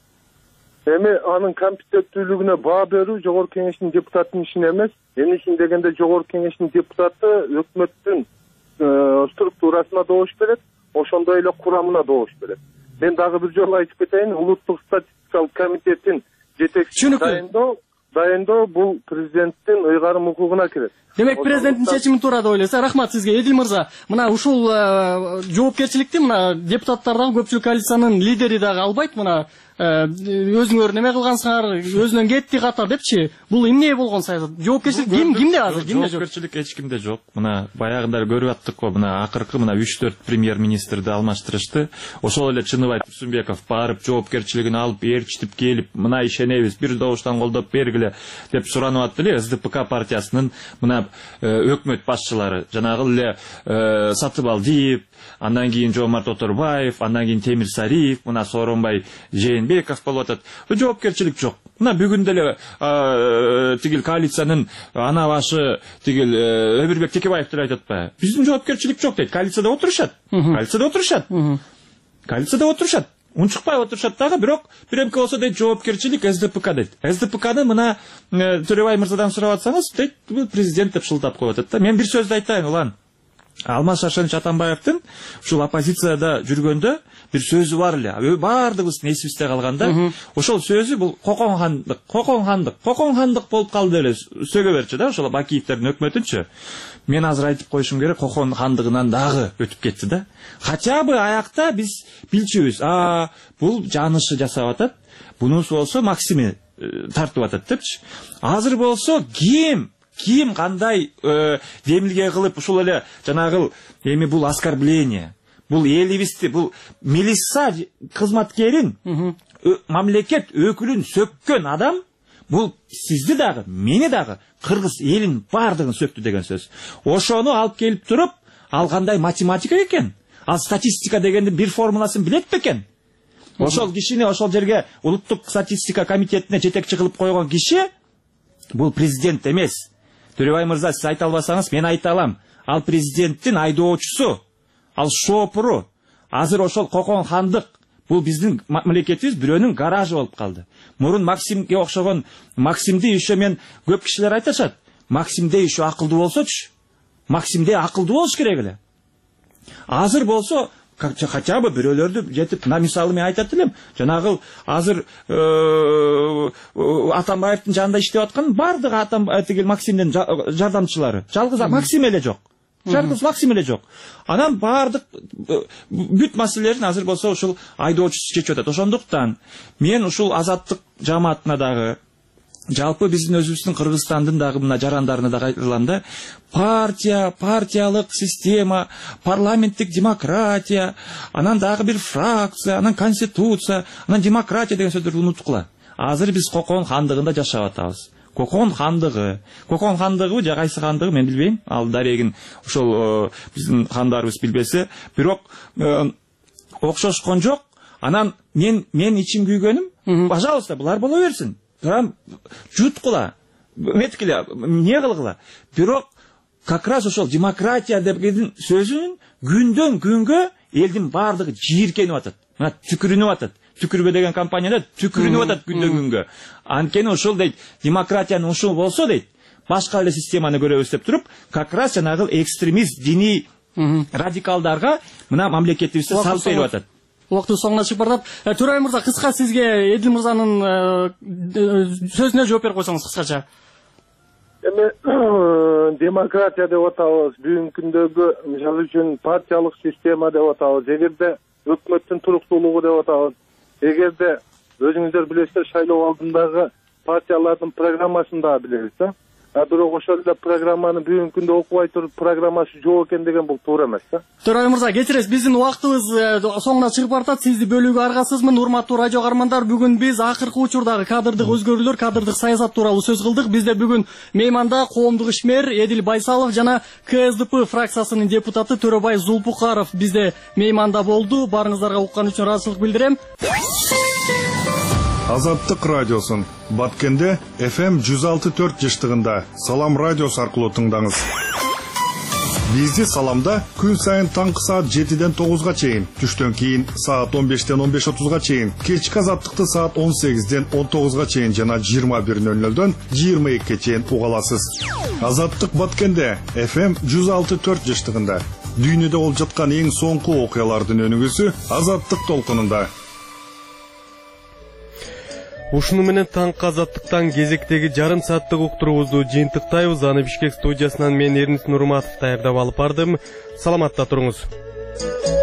S7: Эми анын компетенттүүлүгүнө баа берүү жогорку кеңештин депутатынын иши эмес. Эмне үчүн дегенде жогорку кеңештин депутаты өкмөттүн структурасына добуш берет, ошондой эле курамына добуш берет. Мен дагы бир жолу айтып кетейин, улуттук статистикалык комитеттин жетекчиси дайындоо дайындоо бул президенттин ыйгарым укугуна кирет.
S6: Демек президенттин чечими туура деп ойлойсуз. Рахмат сизге. Эдил мырза, мына ушул жоопкерчиликти мына депутаттар дагы көпчүлүк коалициянын лидери дагы албайт. Мына өзүңөр неме кылгансыңар, өзүнөн кетти ката депчи. Бул эмне болгон саясат? Жоопкерчилик ким кимде азыр? Кимде жок?
S22: Жоопкерчилик эч кимде жок. Мына баягында көрүп аттык го, мына акыркы мына үч төрт премьер-министрди алмаштырышты. Ошол эле Чыныбай Турсунбеков барып жоопкерчилигин алып, ээрчитип келип, мына ишенебиз, бир добуштан колдоп бергиле деп суранып атты эле. СДПК партиясынын мына өкмөт башчылары, жанагы эле Сатыбалдиев, андан кийин Жомарт Оторбаев, андан кийин Темир Сариев, мына Сооронбай Жээнбеков болуп атат. Жоопкерчилик жок. Мына бүгүн деле тигил коалициянын ана башы тигил Өмүрбек Текебаевдер айтып атпайбы? Биздин жоопкерчилик жок дейт. Коалицияда отурушат. Коалицияда отурушат. Коалицияда отурушат. Унчукпай отурушат дагы, бирок биремке болсо дейт жоопкерчилик СДПК дейт. СДПКны мына Төрөбай мырзадан сурап атсаңыз, дейт, бул президент деп шылтап коюп атат да. Мен бир сөздү айтайын, улан. Алмаз Шаршенович Атамбаевдин ушул оппозицияда жүргөндө бир сөзү бар эле. Баардыгыбыздын эсибизде калганда, ошол сөзү бул кокон хандык, кокон хандык, кокон хандык болуп калды эле сөгө берчү да, ошол Бакиевдердин өкмөтүнчү. Мен азыр айтып коюшум керек, кокон хандыгынан дагы өтүп кетти да. Хотя бы аякта биз билчүбүз. А, бул жанышы жасап атат. Бунусу болсо Максими тартып атат депчи. Азыр болсо ким Ким кандай демилге кылып ушул эле жанагы эми бул оскорбление, бул элибизди, бул милиция кызматкерин, мамлекет өкүлүн сөккөн адам, бул сизди дагы, мени дагы, кыргыз элин бардыгын сөктү деген сөз. Ошону алып келип туруп, ал кандай математика экен? Ал статистика дегендин бир формуласын билет бекен? Ошол кишини ошол жерге улуттук статистика комитетине жетекчи кылып койгон киши бул президент эмес. Төрөбай мырза, сиз айта албасаңыз, мен айта алам. Ал президенттин айдоочусу, ал шопуру. Азыр ошол кокон хандык, бул биздин мамлекетибиз бирөөнүн гаражы болуп калды. Мурун Максимге окшогон Максимди ишо мен көп кишилер айтышат. Максимде ишо акылдуу болсочу. Максимде акылдуу болуш керек эле. Азыр болсо хотя бы бирөөлөрдү жетип, на мисалы мен айтат элем, жанагы азыр Атамбаевдин жанында иштеп аткан бардыгы Атамбаев тигил Максимдин жардамчылары. Жалгыз Максим эле жок. Жалгыз Максим эле жок. Анан бардык бүт маселелерин азыр болсо ушул айдоочусу чечип атат. Ошондуктан мен ушул азаттык жамаатына дагы, жалпы биздин өзүбүздүн Кыргызстандын дагы мына жарандарына дагы айтылган да, партия, партиялык система, парламенттик демократия, анан дагы бир фракция, анан конституция, анан демократия деген сөздөрдү унуткула. Азыр биз кокон хандыгында жашап атабыз. Кокон хандыгы, кокон хандыгы же кайсы хандыгы мен билбейм. Ал дарегин ошол биздин хандарыбыз билбесе, бирок окшошкон жок. Анан мен мен ичим күйгөнүм, пожалуйста, булар боло берсин. Прям жуткула, меткиле, не кылгыла. Бирок как раз ошол демократия деген сөзүн күндөн күнгө элдин бардыгы жийиркенип атат. Мына түкүрүнүп атат. Түкүрбө деген компанияда түкүрүнүп атат күндөн күнгө. Анткени ошол дейт, демократиянын ушул болсо дейт, башка эле системаны көрөбүз деп туруп, как раз жанагы экстремист диний радикалдарга мына мамлекетибизди салып берип атат.
S6: Уақыт соңына чыгып барат. Төрайым мырза, кыска сизге Эдил мырзанын сөзүнө жооп берип койсоңуз кыскача.
S7: Эми демократия деп атабыз, бүгүнкү күндөгү мисалы үчүн партиялык система деп атабыз, эгерде өкмөттүн туруктуулугу деп атабыз. эгерде өзүңүздөр билесиздер, шайлоо алдындагы партиялардын программасын да билебиз да. А бирок ошол эле программаны бүгүнкү күндө окубай туруп программасы жок экен деген бул туура эмес да.
S6: Төрай мырза, кечиресиз, биздин убактыбыз соңуна чыгып баратат. Сизди бөлүүгө аргасызмын. Урматтуу радио каармандар, бүгүн биз акыркы учурдагы кадрдык өзгөрүүлөр, кадрдык саясат тууралуу сөз кылдык. Бизде бүгүн мейманда коомдук ишмер Эдил Байсалов жана КСДП фракциясынын депутаты Төрөбай Зулпукаров бизде мейманда болду. Барыңыздарга уккан үчүн ыраазычылык билдирем.
S9: Азаттык радиосын Баткенде эф эм жүз алты төрт жыштыгында Салам радиосу аркылуу тыңдаңыз. Бизди Саламда күн сайын таңкы саат жетиден тогузга чейин, түштөн кийин саат он бештен он беш отузга чейин, кечки Азаттыкты саат он сегизден он тогузга чейин жана жыйырма бир нөл нөлдөн жыйырма экиге чейин уга аласыз. Азаттык Баткенде эф эм жүз алты төрт жыштыгында дүйнөдө болуп жаткан эң соңку окуялардын өнүгүүсү Азаттык толкунунда.
S1: Ушуну менен таңкы Азаттыктан кезектеги жарым сааттык уктуруубузду жыйынтыктайбыз. Аны Бишкек студиясынан мен Эрнис Нурматов даярдап алып бардым. Саламатта туруңуз.